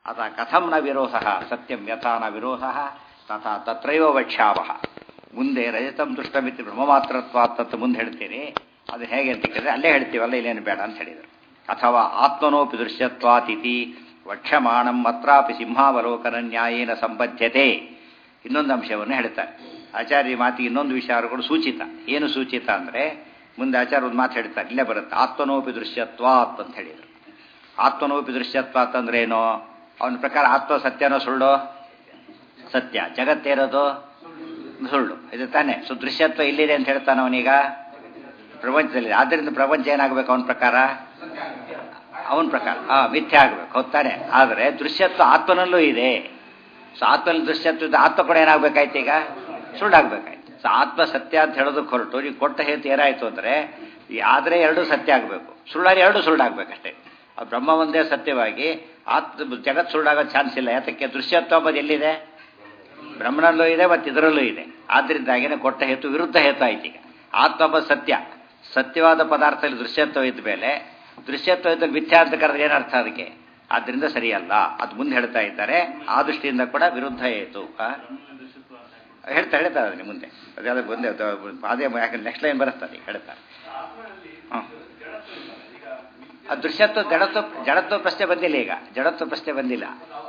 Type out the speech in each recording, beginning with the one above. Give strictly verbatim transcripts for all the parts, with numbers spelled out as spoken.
ಅಥ ಕಥಂ ನ ವಿರೋಧ ಸತ್ಯಂ ಯಥಾ ನ ವಿರೋಧ ತಥಾ ತತ್ರೈವ ವಕ್ಷ್ಯಾವಹ. ಮುಂದೆ ರಜತಂ ದುಷ್ಟಮಿತಿ ಬ್ರಹ್ಮಮಾತ್ರತ್ವಾತ್ ತತ್ ಮುಂದೆ ಹೇಳ್ತೀನಿ. ಅದು ಹೇಗೆ ಅಂತ ಕೇಳಿದ್ರೆ ಅಲ್ಲೇ ಹೇಳ್ತೀವಲ್ಲ, ಇಲ್ಲೇನು ಬೇಡ ಅಂತ ಹೇಳಿದರು. ಅಥವಾ ಆತ್ಮನೋಪಿ ದೃಶ್ಯತ್ವಾತಿಥಿ ವಕ್ಷ್ಯಮಾಣಂ ಅತ್ರಾಪಿ ಸಿಂಹಾವಲೋಕನ ನ್ಯಾಯೇನ ಸಂಬದ್ಧತೆ. ಇನ್ನೊಂದು ಅಂಶವನ್ನು ಹೇಳ್ತಾರೆ ಆಚಾರ್ಯ ಮಾತಿಗೆ. ಇನ್ನೊಂದು ವಿಚಾರಗಳು ಸೂಚಿತ. ಏನು ಸೂಚಿತ ಅಂದರೆ ಮುಂದೆ ಆಚಾರ್ಯ ಒಂದು ಮಾತು ಹೇಳ್ತಾರೆ, ಇಲ್ಲೇ ಬರುತ್ತೆ. ಆತ್ಮನೋಪಿ ದೃಶ್ಯತ್ವಾತ್ ಅಂತ ಹೇಳಿದರು. ಆತ್ಮನೋಪಿ ದೃಶ್ಯತ್ವಾತ್ ಅಂದ್ರೆ ಏನು? ಅವನ ಪ್ರಕಾರ ಆತ್ಮ ಸತ್ಯನೋ ಸುಳ್ಳು? ಸತ್ಯ. ಜಗತ್ತೇರೋದು ಸುಳ್ಳು, ಇದು ತಾನೆ. ಸೊ ದೃಶ್ಯತ್ವ ಇಲ್ಲಿದೆ ಅಂತ ಹೇಳ್ತಾನೆ ಅವನೀಗ, ಪ್ರಪಂಚದಲ್ಲಿದೆ. ಆದ್ದರಿಂದ ಪ್ರಪಂಚ ಏನಾಗಬೇಕು ಅವನ ಪ್ರಕಾರ? ಅವನ ಪ್ರಕಾರ ಆ ಮಿಥ್ಯೆ ಆಗಬೇಕು, ಹೊತ್ತಾನೆ. ಆದರೆ ದೃಶ್ಯತ್ವ ಆತ್ಮನಲ್ಲೂ ಇದೆ. ಸೊ ಆತ್ಮನಲ್ಲಿ ದೃಶ್ಯತ್ವದ ಆತ್ಮ ಕೂಡ ಏನಾಗಬೇಕಾಯ್ತು? ಈಗ ಸುಳ್ಳಾಗಬೇಕಾಯ್ತು. ಸೊ ಆತ್ಮ ಸತ್ಯ ಅಂತ ಹೇಳೋದಕ್ಕೆ ಹೊರಟು ನೀವು ಕೊಟ್ಟ ಹೇತು ಏನಾಯಿತು ಅಂದರೆ, ಆದರೆ ಎರಡೂ ಸತ್ಯ ಆಗಬೇಕು, ಸುಳ್ಳಾರಿ ಎರಡೂ ಸುಳ್ಳಾಗಬೇಕಷ್ಟೇ. ಆ ಬ್ರಹ್ಮ ಒಂದೇ ಸತ್ಯವಾಗಿ ಆತ್ಮ ಜಗತ್ ಸುಳ್ಳಾಗೋ ಚಾನ್ಸ್ ಇಲ್ಲ. ಯಾತಕ್ಕೆ? ದೃಶ್ಯತ್ವ ಅಂಬದು ಎಲ್ಲಿದೆ? ಬ್ರಹ್ಮನಲ್ಲೂ ಇದೆ ಮತ್ತು ಇದರಲ್ಲೂ ಇದೆ. ಆದ್ದರಿಂದಾಗಿನೇ ಕೊಟ್ಟ ಹೇತು ವಿರುದ್ಧ ಹೇತು ಆಯ್ತು. ಈಗ ಆತ್ಮ ಸತ್ಯ, ಸತ್ಯವಾದ ಪದಾರ್ಥದಲ್ಲಿ ದೃಶ್ಯತ್ವ ಇದ್ದ ಮೇಲೆ ದೃಶ್ಯತ್ವ ಇದ್ದಲ್ಲಿ ಮಿಥ್ಯಾ ಅಂತ ಕರೆದ್ರೆ ಏನರ್ಥ ಅದಕ್ಕೆ? ಆದ್ದರಿಂದ ಸರಿಯಲ್ಲ. ಅದು ಮುಂದೆ ಹೇಳ್ತಾ ಇದ್ದಾರೆ. ಆ ದೃಷ್ಟಿಯಿಂದ ಕೂಡ ವಿರುದ್ಧ ಹೇತು ಹೇಳ್ತಾ ಹೇಳ್ತಾರೆ ಅದಕ್ಕೆ ಮುಂದೆ. ಅದೆಲ್ಲ ಮುಂದೆ ಅದೇ ಯಾಕಂದ್ರೆ ನೆಕ್ಸ್ಟ್ ಲೈನ್ ಬರುತ್ತದೆ ಹೇಳ್ತಾರೆ. ಹಾಂ, ಆ ದೃಶ್ಯತ್ವ ಜಡತ್ವ ಜಡತ್ವ ಪ್ರಶ್ನೆ ಬಂದಿಲ್ಲ. ಈಗ ಜಡತ್ವ ಪ್ರಶ್ನೆ ಬಂದಿಲ್ಲ.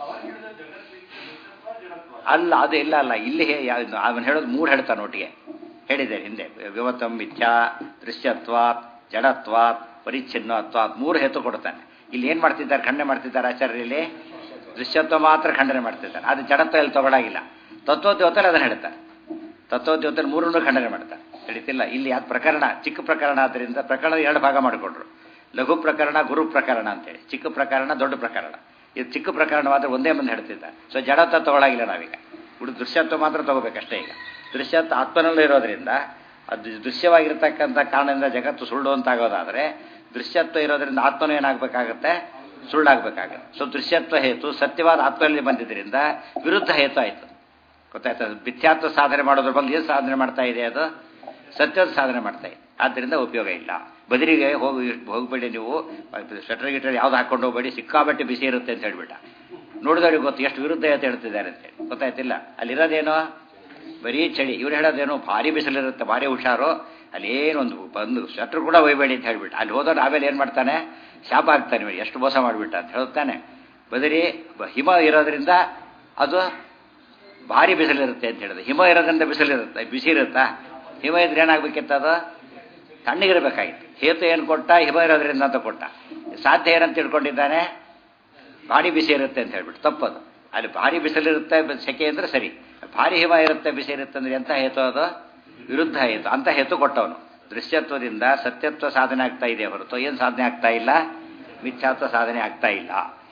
ಅಲ್ಲ, ಅದು ಇಲ್ಲ ಅಲ್ಲ. ಇಲ್ಲಿ ಅವನು ಹೇಳೋದು ಮೂರು ಹೇಳ್ತಾನೆ ಒಟ್ಟಿಗೆ. ಹೇಳಿದೆ ಹಿಂದೆ, ವಿವತಂ ಮಿಥ್ಯಾ, ದೃಶ್ಯತ್ವಾತ್, ಜಡತ್ವಾತ್, ಪರಿಚ್ಛಿನ್ನತ್ವಾತ್, ಮೂರು ಹೇತು ಕೊಡ್ತಾನೆ. ಇಲ್ಲಿ ಏನು ಮಾಡ್ತಿದ್ದಾರೆ? ಖಂಡನೆ ಮಾಡ್ತಿದ್ದಾರೆ ಆಚಾರ್ಯರಲ್ಲಿ. ದೃಶ್ಯತ್ವ ಮಾತ್ರ ಖಂಡನೆ ಮಾಡ್ತಿದ್ದಾರೆ. ಅದು ಜಡತ್ವ ಇಲ್ಲಿ ತಗೊಳ್ಳಾಗಿಲ್ಲ. ತತ್ವೋದ್ಯೋತಲ್ಲಿ ಅದನ್ನು ಹೇಳ್ತಾರೆ. ತತ್ವೋದ್ಯೋತಲ್ಲಿ ಮೂರನ್ನು ಖಂಡನೆ ಮಾಡ್ತಾರೆ. ತಿಳಿತಿಲ್ಲ. ಇಲ್ಲಿ ಅದು ಪ್ರಕರಣ ಚಿಕ್ಕ ಪ್ರಕರಣ. ಆದ್ದರಿಂದ ಪ್ರಕರಣ ಎರಡು ಭಾಗ ಮಾಡಿಕೊಂಡ್ರು. ಲಘು ಪ್ರಕರಣ, ಗುರು ಪ್ರಕರಣ ಅಂತೇಳಿ. ಚಿಕ್ಕ ಪ್ರಕರಣ, ದೊಡ್ಡ ಪ್ರಕರಣ. ಇದು ಚಿಕ್ಕ ಪ್ರಕರಣವಾದರೆ ಒಂದೇ ಮಂದಿ ಹೇಳ್ತಿದ್ದಾರೆ. ಸೊ ಜಡತ್ವ ತಗೊಳ್ಳಾಗಿಲ್ಲ ನಾವೀಗ. ಉಳಿದು ದೃಶ್ಯತ್ವ ಮಾತ್ರ ತಗೋಬೇಕಷ್ಟೇ. ಈಗ ದೃಶ್ಯತ್ವ ಆತ್ಮನಲ್ಲೂ ಇರೋದ್ರಿಂದ ಅದು ದೃಶ್ಯವಾಗಿರ್ತಕ್ಕಂಥ ಕಾರಣದಿಂದ ಜಗತ್ತು ಸುಳ್ಳು ಅಂತಾಗೋದಾದರೆ, ದೃಶ್ಯತ್ವ ಇರೋದ್ರಿಂದ ಆತ್ಮನೂ ಏನಾಗಬೇಕಾಗತ್ತೆ? ಸುಳ್ಳಾಗಬೇಕಾಗತ್ತೆ. ಸೊ ದೃಶ್ಯತ್ವ ಹೇತು ಸತ್ಯವಾದ ಆತ್ಮದಲ್ಲಿ ಬಂದಿದ್ದರಿಂದ ವಿರುದ್ಧ ಹೇತು ಆಯಿತು. ಗೊತ್ತಾಯ್ತು? ಮಿಥ್ಯಾತ್ವ ಸಾಧನೆ ಮಾಡೋದ್ರ ಬಗ್ಗೆ ಏನು ಸಾಧನೆ ಮಾಡ್ತಾ ಇದೆ? ಅದು ಸತ್ಯದ ಸಾಧನೆ ಮಾಡ್ತಾ ಇದೆ. ಆದ್ದರಿಂದ ಉಪಯೋಗ ಇಲ್ಲ. ಬದಲಿಗೆ ಹೋಗಿ ಹೋಗಬೇಡಿ ನೀವು, ಸ್ವೆಟರ್ ಗಿಟರ್ ಯಾವ್ದು ಹಾಕೊಂಡು ಹೋಗಬೇಡಿ, ಸಿಕ್ಕಾಬಟ್ಟೆ ಬಿಸಿ ಇರುತ್ತೆ ಅಂತ ಹೇಳ್ಬಿಟ್ಟ. ನೋಡಿದವ್ರಿಗೆ ಗೊತ್ತು ಎಷ್ಟು ವಿರುದ್ಧ ಅಂತ ಹೇಳ್ತಿದ್ದಾರೆ ಅಂತೇಳಿ. ಗೊತ್ತಾಯ್ತಿಲ್ಲ? ಅಲ್ಲಿರೋದೇನೋ ಬರೀ ಚಳಿ. ಇವ್ರು ಹೇಳೋದೇನೋ ಭಾರಿ ಬಿಸಿಲಿರುತ್ತೆ, ಭಾರಿ ಹುಷಾರು, ಅಲ್ಲಿ ಏನೊಂದು ಬಂದು ಸ್ವೆಟರ್ ಕೂಡ ಒಯ್ಬೇಡಿ ಅಂತ ಹೇಳ್ಬಿಟ್ಟು. ಅಲ್ಲಿ ಹೋದವ್ರು ಆಮೇಲೆ ಏನು ಮಾಡ್ತಾನೆ? ಶಾಪ ಆಗ್ತಾನೆ, ನೋಡಿ ಎಷ್ಟು ಮೋಸ ಮಾಡಿಬಿಟ್ಟ ಅಂತ ಹೇಳ್ತಾನೆ. ಬದರಿ ಹಿಮ ಇರೋದ್ರಿಂದ ಅದು ಭಾರಿ ಬಿಸಿಲಿರುತ್ತೆ ಅಂತ ಹೇಳಿದೆ. ಹಿಮ ಇರೋದ್ರಿಂದ ಬಿಸಿಲಿರುತ್ತೆ, ಬಿಸಿ ಇರುತ್ತಾ? ಹಿಮ ಇದ್ರೆ ಏನಾಗಬೇಕಿತ್ತು? ಅದು ತಣ್ಣಗಿರಬೇಕಾಗಿತ್ತು. ಹೇತು ಏನು ಕೊಟ್ಟ? ಹಿಮ ಇರೋದ್ರಿಂದ ಅಂತ ಕೊಟ್ಟ. ಸಾಧ್ಯ ಏನಂತ ತಿಳ್ಕೊಂಡಿದ್ದಾನೆ? ಭಾರಿ ಬಿಸಿ ಇರುತ್ತೆ ಅಂತ ಹೇಳ್ಬಿಟ್ಟು. ತಪ್ಪದು. ಅಲ್ಲಿ ಭಾರಿ ಬಿಸಿಲಿರುತ್ತೆ, ಸೆಕೆ ಅಂದರೆ ಸರಿ. ಭಾರಿ ಹಿಮ ಇರುತ್ತೆ, ಬಿಸಿ ಇರುತ್ತೆ ಅಂದರೆ ಎಂಥ ಹೇತು? ಅದು ವಿರುದ್ಧ ಹೇತು. ಅಂತ ಹೇತು ಕೊಟ್ಟವನು. ದೃಶ್ಯತ್ವದಿಂದ ಸತ್ಯತ್ವ ಸಾಧನೆ ಆಗ್ತಾ ಇದೆ ಹೊರತು ಏನು ಸಾಧನೆ ಆಗ್ತಾ ಇಲ್ಲ? ಮಿಥ್ಯಾತ್ವ ಸಾಧನೆ ಆಗ್ತಾ ಇಲ್ಲ.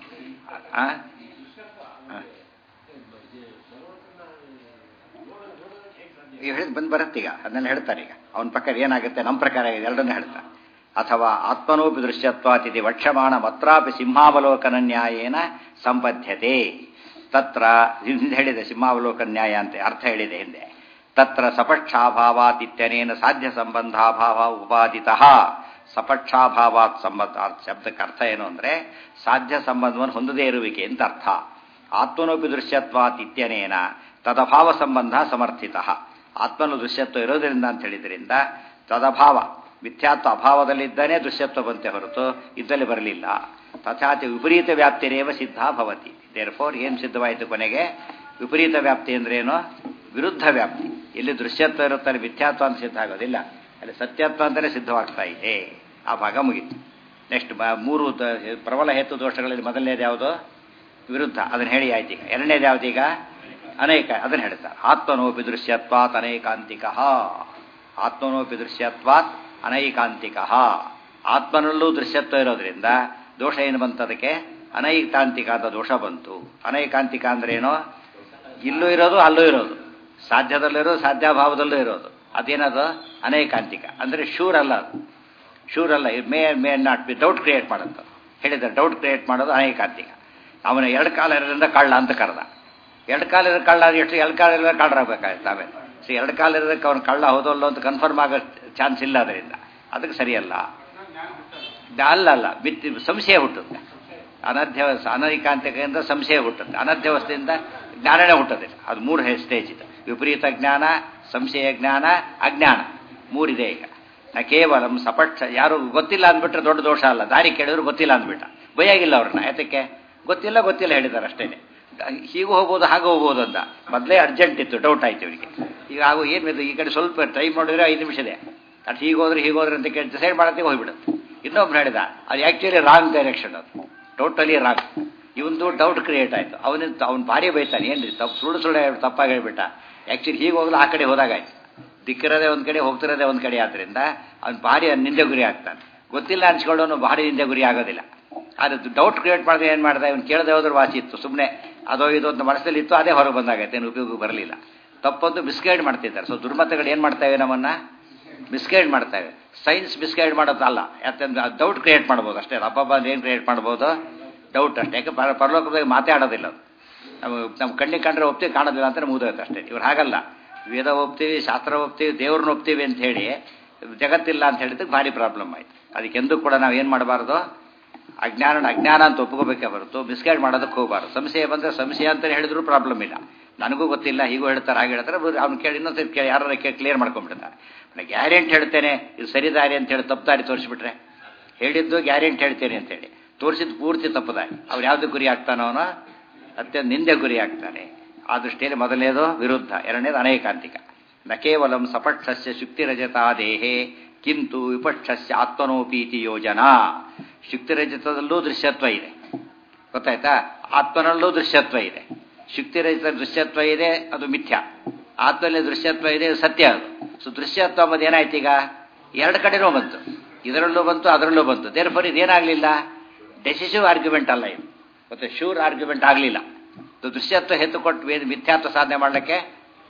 ಹೇಳಿದ್ ಬಂದು ಬರುತ್ತೀಗ, ಅದನ್ನೆಲ್ಲ ಹೇಳ್ತಾರೆ. ಈಗ ಅವನ ಪ್ರಕಾರ ಏನಾಗುತ್ತೆ, ನಮ್ಮ ಪ್ರಕಾರ ಎರಡನ್ನೂ ಹೇಳ್ತಾರೆ. ಅಥವಾ ಆತ್ಮನೋಪಿ ದೃಶ್ಯತ್ವಾತಿಥಿ ವಕ್ಷಮಾಣ ಮತ್ರಾಪಿ ಸಿಂಹಾವಲೋಕನ ನ್ಯಾಯೇನ ಸಂಬದ್ಧತೆ. ತತ್ರ ಹಿಂದೆ ಹೇಳಿದೆ ಸಿಂಹಾವಲೋಕನ ನ್ಯಾಯ ಅಂತ ಅರ್ಥ ಹೇಳಿದೆ ಹಿಂದೆ. ತತ್ರ ಸಪಕ್ಷಾಭಾವಾತ್ ಇತ್ಯನೇನ ಸಾಧ್ಯ ಸಂಬಂಧಾಭಾವ ಉಪಾದಿತಃ. ಸಪಕ್ಷಾಭಾವಾತ್ ಸಂಬಂಧ ಶಬ್ದಕ್ಕೆ ಅರ್ಥ ಏನು ಅಂದರೆ ಸಾಧ್ಯ ಸಂಬಂಧವನ್ನು ಹೊಂದದೇ ಇರುವಿಕೆ ಅಂತ ಅರ್ಥ. ಆತ್ಮನೋಪಿ ದೃಶ್ಯತ್ವಾತ್ ಇತ್ಯನೇನ ತದಭಾವ ಸಂಬಂಧ ಸಮರ್ಥಿತ. ಆತ್ಮನ ದೃಶ್ಯತ್ವ ಇರೋದರಿಂದ ಅಂತ ಹೇಳಿದ್ರಿಂದ ತದಭಾವ ಮಿಥ್ಯಾತ್ವ ಅಭಾವದಲ್ಲಿದ್ದಾನೆ ದೃಶ್ಯತ್ವ ಬಂತೆ ಹೊರತು ಇದ್ದಲ್ಲಿ ಬರಲಿಲ್ಲ. ತಥಾಚ ವಿಪರೀತ ವ್ಯಾಪ್ತಿರೇವ ಸಿದ್ಧ ಭವತಿ. ದೇರ್ಫೋರ್ ಏನು ಸಿದ್ಧವಾಯಿತು ಕೊನೆಗೆ? ವಿಪರೀತ ವ್ಯಾಪ್ತಿ ಅಂದ್ರೇನು? ವಿರುದ್ಧ ವ್ಯಾಪ್ತಿ. ಇಲ್ಲಿ ದೃಶ್ಯತ್ವ ಇರುತ್ತಾರೆ, ಮಿಥ್ಯಾತ್ವ ಅಂತ ಸಿದ್ಧ ಆಗೋದಿಲ್ಲ. ಅಲ್ಲಿ ಸತ್ಯತ್ವ ಅಂತಲೇ ಸಿದ್ಧವಾಗ್ತಾ ಇದೆ. ಆ ಭಾಗ ಮುಗಿತು. ನೆಕ್ಸ್ಟ್ ಮೂರು ಪ್ರಬಲ ಹೇತು ದೋಷಗಳಲ್ಲಿ ಮೊದಲನೇದು ಯಾವುದು? ವಿರುದ್ಧ. ಅದನ್ನು ಹೇಳಿ ಆಯ್ತು. ಈಗ ಎರಡನೇದು ಯಾವುದೀಗ? ಅನೇಕ. ಅದನ್ನು ಹೇಳ್ತಾರೆ. ಆತ್ಮನೋಪಿ ದೃಶ್ಯತ್ವಾತ್ ಅನೈಕಾಂತಿಕ. ಆತ್ಮನೋಪಿ ದೃಶ್ಯತ್ವಾತ್ ಅನೈಕಾಂತಿಕ. ಆತ್ಮನಲ್ಲೂ ದೃಶ್ಯತ್ವ ಇರೋದ್ರಿಂದ ದೋಷ ಏನು ಬಂತು? ಅದಕ್ಕೆ ಅನೈಕಾಂತಿಕ ಅಂತ ದೋಷ ಬಂತು. ಅನೈಕಾಂತಿಕ ಅಂದ್ರೇನು? ಇಲ್ಲೂ ಇರೋದು ಅಲ್ಲೂ ಇರೋದು, ಸಾಧ್ಯದಲ್ಲೂ ಇರೋದು ಸಾಧ್ಯಾಭಾವದಲ್ಲೂ ಇರೋದು. ಅದೇನದು? ಅನೈಕಾಂತಿಕ. ಅಂದರೆ ಶೂರ್ ಅಲ್ಲ. ಅದು ಶೂರ್ ಅಲ್ಲ. May may not be. Doubt create ಮಾಡೋದು. ಹೇಳಿದ್ದಾರೆ ಡೌಟ್ ಕ್ರಿಯೇಟ್ ಮಾಡೋದು ಅನೈಕಾಂತಿಕ. ಅವನ ಎರಡು ಕಾಲ ಇರೋದ್ರಿಂದ ಕಳ್ಳ ಅಂತ ಕರೆದ. ಎರಡು ಕಾಲ ಇರೋ ಕಳ್ಳ ಎಷ್ಟು? ಎರಡು ಕಾಲ ಇರೋ ಕಳ್ಳರಾಗಬೇಕಾಯ್ತು ಆಮೇಲೆ. ಸೊ ಎರಡು ಕಾಲ ಇರೋದಕ್ಕೆ ಅವನು ಕಳ್ಳ ಹೋದಲ್ಲ ಅಂತ ಕನ್ಫರ್ಮ್ ಆಗೋ ಚಾನ್ಸ್ ಇಲ್ಲ. ಅದರಿಂದ ಅದಕ್ಕೆ ಸರಿಯಲ್ಲ. ಅಲ್ಲ ಅಲ್ಲ ಬಿತ್ತಿ ಸಂಶಯ ಹುಟ್ಟುತ್ತೆ. ಅನಧ್ಯವಸ್ಥ ಅನೈಕಾಂತಿಕೆಯಿಂದ ಸಂಶಯ ಹುಟ್ಟುತ್ತೆ, ಅನಧ್ಯವಸ್ಥೆಯಿಂದ ಜ್ಞಾನನೇ ಹುಟ್ಟುತ್ತೆ. ಅದು ಮೂರು ಸ್ಟೇಜ್ ಇದೆ. ವಿಪರೀತ ಜ್ಞಾನ, ಸಂಶಯ ಜ್ಞಾನ, ಅಜ್ಞಾನ ಮೂರಿದೆ. ಈಗ ನಾ ಕೇವಲ ಸಪಕ್ಷ ಯಾರು ಗೊತ್ತಿಲ್ಲ ಅಂದ್ಬಿಟ್ರೆ ದೊಡ್ಡ ದೋಷ ಅಲ್ಲ. ದಾರಿ ಕೇಳಿದ್ರು ಗೊತ್ತಿಲ್ಲ ಅಂದ್ಬಿಟ್ಟ, ಭಯಾಗಿಲ್ಲ ಅವ್ರನ್ನ. ಯಾತಕ್ಕೆ ಗೊತ್ತಿಲ್ಲ ಗೊತ್ತಿಲ್ಲ ಹೇಳಿದ್ದಾರೆ ಅಷ್ಟೇ. ಹೀಗೂ ಹೋಗ್ಬೋದು ಹಾಗೆ ಹೋಗ್ಬೋದು ಅಂತ ಮೊದಲೇ ಅರ್ಜೆಂಟ್ ಇತ್ತು, ಡೌಟ್ ಆಯ್ತು ಇವರಿಗೆ. ಈಗ ಆಗು ಏನು ಈ ಕಡೆ ಸ್ವಲ್ಪ ಟೈಮ್ ನೋಡಿದ್ರೆ ಐದು ನಿಮಿಷ ಇದೆ, ಅದು ಹೀಗೋದ್ರೆ ಹೀಗೋದ್ರೆ ಅಂತ ಕೇಳಿ ಡಿಸೈಡ್ ಮಾಡೋದಕ್ಕೆ ಹೋಗ್ಬಿಡುತ್ತೆ. ಇನ್ನೊಬ್ರು ಹೇಳಿದ ಅದು ಆ್ಯಕ್ಚುಲಿ ರಾಂಗ್ ಡೈರೆಕ್ಷನ್, ಅದು ಟೋಟಲಿ ರಾಂಗ್. ಇವಂದು ಡೌಟ್ ಕ್ರಿಯೇಟ್ ಆಯಿತು. ಅವನಿಂದ ಅವ್ನು ಭಾರಿ ಬೈತಾನೆ, ಏನು ರೀ ತಪ್ಪು ಸುಳ್ಳು ಸುಳ್ಳು ತಪ್ಪಾಗಿ ಹೇಳ್ಬಿಟ್ಟ. ಆ್ಯಕ್ಚುಲಿ ಹೀಗೆ ಹೋಗಲು ಆ ಕಡೆ ಹೋದಾಗಾಯ್ತು, ದಿಕ್ಕಿರೋದೇ ಒಂದು ಕಡೆ ಹೋಗ್ತಿರೋದೇ ಒಂದು ಕಡೆ. ಆದ್ದರಿಂದ ಅವ್ನು ಭಾರಿ ನಿಂದೆ ಗುರಿ ಆಗ್ತಾನೆ. ಗೊತ್ತಿಲ್ಲ ಅನ್ಸ್ಕೊಳ್ಳೋನು ಭಾರಿ ನಿಂದೆ ಗುರಿ ಆಗೋದಿಲ್ಲ. ಆದರೆ ಡೌಟ್ ಕ್ರಿಯೇಟ್ ಮಾಡಿದ್ರೆ ಏನು ಮಾಡಿದೆ, ಇವ್ನು ಕೇಳದೆ ಹೋದ್ರೆ ವಾಸಿ ಇತ್ತು, ಸುಮ್ಮನೆ ಅದೋ ಇದು ಅಂತ ಮನಸ್ಸಲ್ಲಿ ಇತ್ತು, ಅದೇ ಹೊರಗೆ ಬಂದಾಗೈತೆ, ಏನು ಉಪಯೋಗ ಬರಲಿಲ್ಲ. ತಪ್ಪೊಂದು ಮಿಸ್ಗೈಡ್ ಮಾಡ್ತಿದ್ದಾರೆ. ಸೊ ದುರ್ಮತಗಳು ಏನು ಮಾಡ್ತೇವೆ, ನಮ್ಮನ್ನು ಮಿಸ್ಗೈಡ್ ಮಾಡ್ತೇವೆ. ಸೈನ್ಸ್ ಮಿಸ್ಗೈಡ್ ಮಾಡೋದಲ್ಲ, ಯಾಕಂದ್ರೆ ಡೌಟ್ ಕ್ರಿಯೇಟ್ ಮಾಡ್ಬೋದು ಅಷ್ಟೇ. ಹಬ್ಬ ಅಂದ್ರೆ ಏನು ಕ್ರಿಯೇಟ್ ಮಾಡ್ಬೋದು, ಡೌಟ್ ಅಷ್ಟೇ. ಯಾಕೆ ಪರ ಪರಲೋಕದಾಗ ಮಾತಾಡೋದಿಲ್ಲ ಅದು. ನಮ್ಮ ನಮ್ಮ ಕಣ್ಣಿಗೆ ಕಂಡ್ರೆ ಒಪ್ತೀವಿ, ಕಾಣೋದಿಲ್ಲ ಅಂತ ಮುಗಿದೋಯ್ತು ಅಷ್ಟೇ. ಇವ್ರು ಹಾಗಲ್ಲ, ವೇದ ಒಪ್ತೀವಿ, ಶಾಸ್ತ್ರ ಒಪ್ತೀವಿ, ದೇವ್ರನ್ನ ಒಪ್ತೀವಿ ಅಂತ ಹೇಳಿ ಜಗತ್ತಿಲ್ಲ ಅಂತ ಹೇಳಿದ್ದಕ್ಕೆ ಭಾರಿ ಪ್ರಾಬ್ಲಮ್ ಆಯಿತು. ಅದಕ್ಕೆಂದೂ ಕೂಡ ನಾವು ಏನು ಮಾಡಬಾರ್ದು, ಅಜ್ಞಾನ ಅಜ್ಞಾನ ಅಂತ ಒಪ್ಕೋಬೇಕೇ ಹೊರತು ಮಿಸ್ಗೈಡ್ ಮಾಡೋದಕ್ಕೆ ಹೋಗಬಾರ್ದು. ಸಂಶಯ ಬಂದರೆ ಸಂಶಯ ಅಂತಲೇ ಹೇಳಿದ್ರು ಪ್ರಾಬ್ಲಮ್ ಇಲ್ಲ. ನನಗೂ ಗೊತ್ತಿಲ್ಲ, ಹೀಗೂ ಹೇಳ್ತಾರೆ ಹಾಗೆ ಹೇಳ್ತಾರೆ, ಅವ್ನು ಕೇಳಿ ಇನ್ನೊಂದು ಕೇಳಿ ಯಾರು ಕೇಳಿ ಕ್ಲಿಯರ್ ಮಾಡ್ಕೊಂಡ್ಬಿಡ್ತಾರೆ. ಗ್ಯಾರಂಟಿ ಹೇಳ್ತೇನೆ ಇದು ಸರಿ ದಾರಿ ಅಂತ ಹೇಳಿ ತಪ್ಪು ದಾರಿ ತೋರಿಸ್ಬಿಟ್ರೆ, ಹೇಳಿದ್ದು ಗ್ಯಾರಂಟಿ ಹೇಳ್ತೇನೆ ಅಂತೇಳಿ ತೋರಿಸಿದ್ದು ಪೂರ್ತಿ ತಪ್ಪು ದಾರಿ. ಅವ್ರು ಯಾವುದು ಗುರಿ ಆಗ್ತಾನೋ ಅವನು ಅತ್ಯಂತ ನಿಂದೆ ಗುರಿ ಆಗ್ತಾನೆ. ಆ ದೃಷ್ಟಿಯಲ್ಲಿ ಮೊದಲನೇದು ವಿರುದ್ಧ, ಎರಡನೇದು ಅನೈಕಾಂತಿಕ. ನ ಕೇವಲಂ ಸಪಕ್ಷಸ್ಯ ಶುಕ್ತಿರಜತಾ ದೇಹೇ ಕಿಂತು ವಿಪಕ್ಷಸ್ಯ ಆತ್ಮನೋಪೀತಿ ಯೋಜನಾ. ಶುಕ್ತಿರಜತದಲ್ಲೂ ದೃಶ್ಯತ್ವ ಇದೆ, ಗೊತ್ತಾಯ್ತಾ? ಆತ್ಮನಲ್ಲೂ ದೃಶ್ಯತ್ವ ಇದೆ. ಶುಕ್ತಿರಹಿತ ದೃಶ್ಯತ್ವ ಇದೆ, ಅದು ಮಿಥ್ಯ. ಆತ್ಮನಲ್ಲಿ ದೃಶ್ಯತ್ವ ಇದೆ, ಸತ್ಯ. ಅದು ಸೊ ದೃಶ್ಯತ್ವ ಅಂಬದು ಏನಾಯ್ತು, ಈಗ ಎರಡು ಕಡೆನೂ ಬಂತು, ಇದರಲ್ಲೂ ಬಂತು ಅದರಲ್ಲೂ ಬಂತು. ದೇರ್ ಫಾರ್ ಇದೇನಾಗಲಿಲ್ಲ, ಡೆಸಿಸಿವ್ ಆರ್ಗ್ಯುಮೆಂಟ್ ಅಲ್ಲ ಇದು, ಮತ್ತೆ ಶೂರ್ ಆರ್ಗ್ಯುಮೆಂಟ್ ಆಗಲಿಲ್ಲ. ದೃಶ್ಯತ್ವ ಹೆತ್ತು ಕೊಟ್ಟು ವೇದ ಮಿಥ್ಯಾತ್ವ ಸಾಧನೆ ಮಾಡಲಿಕ್ಕೆ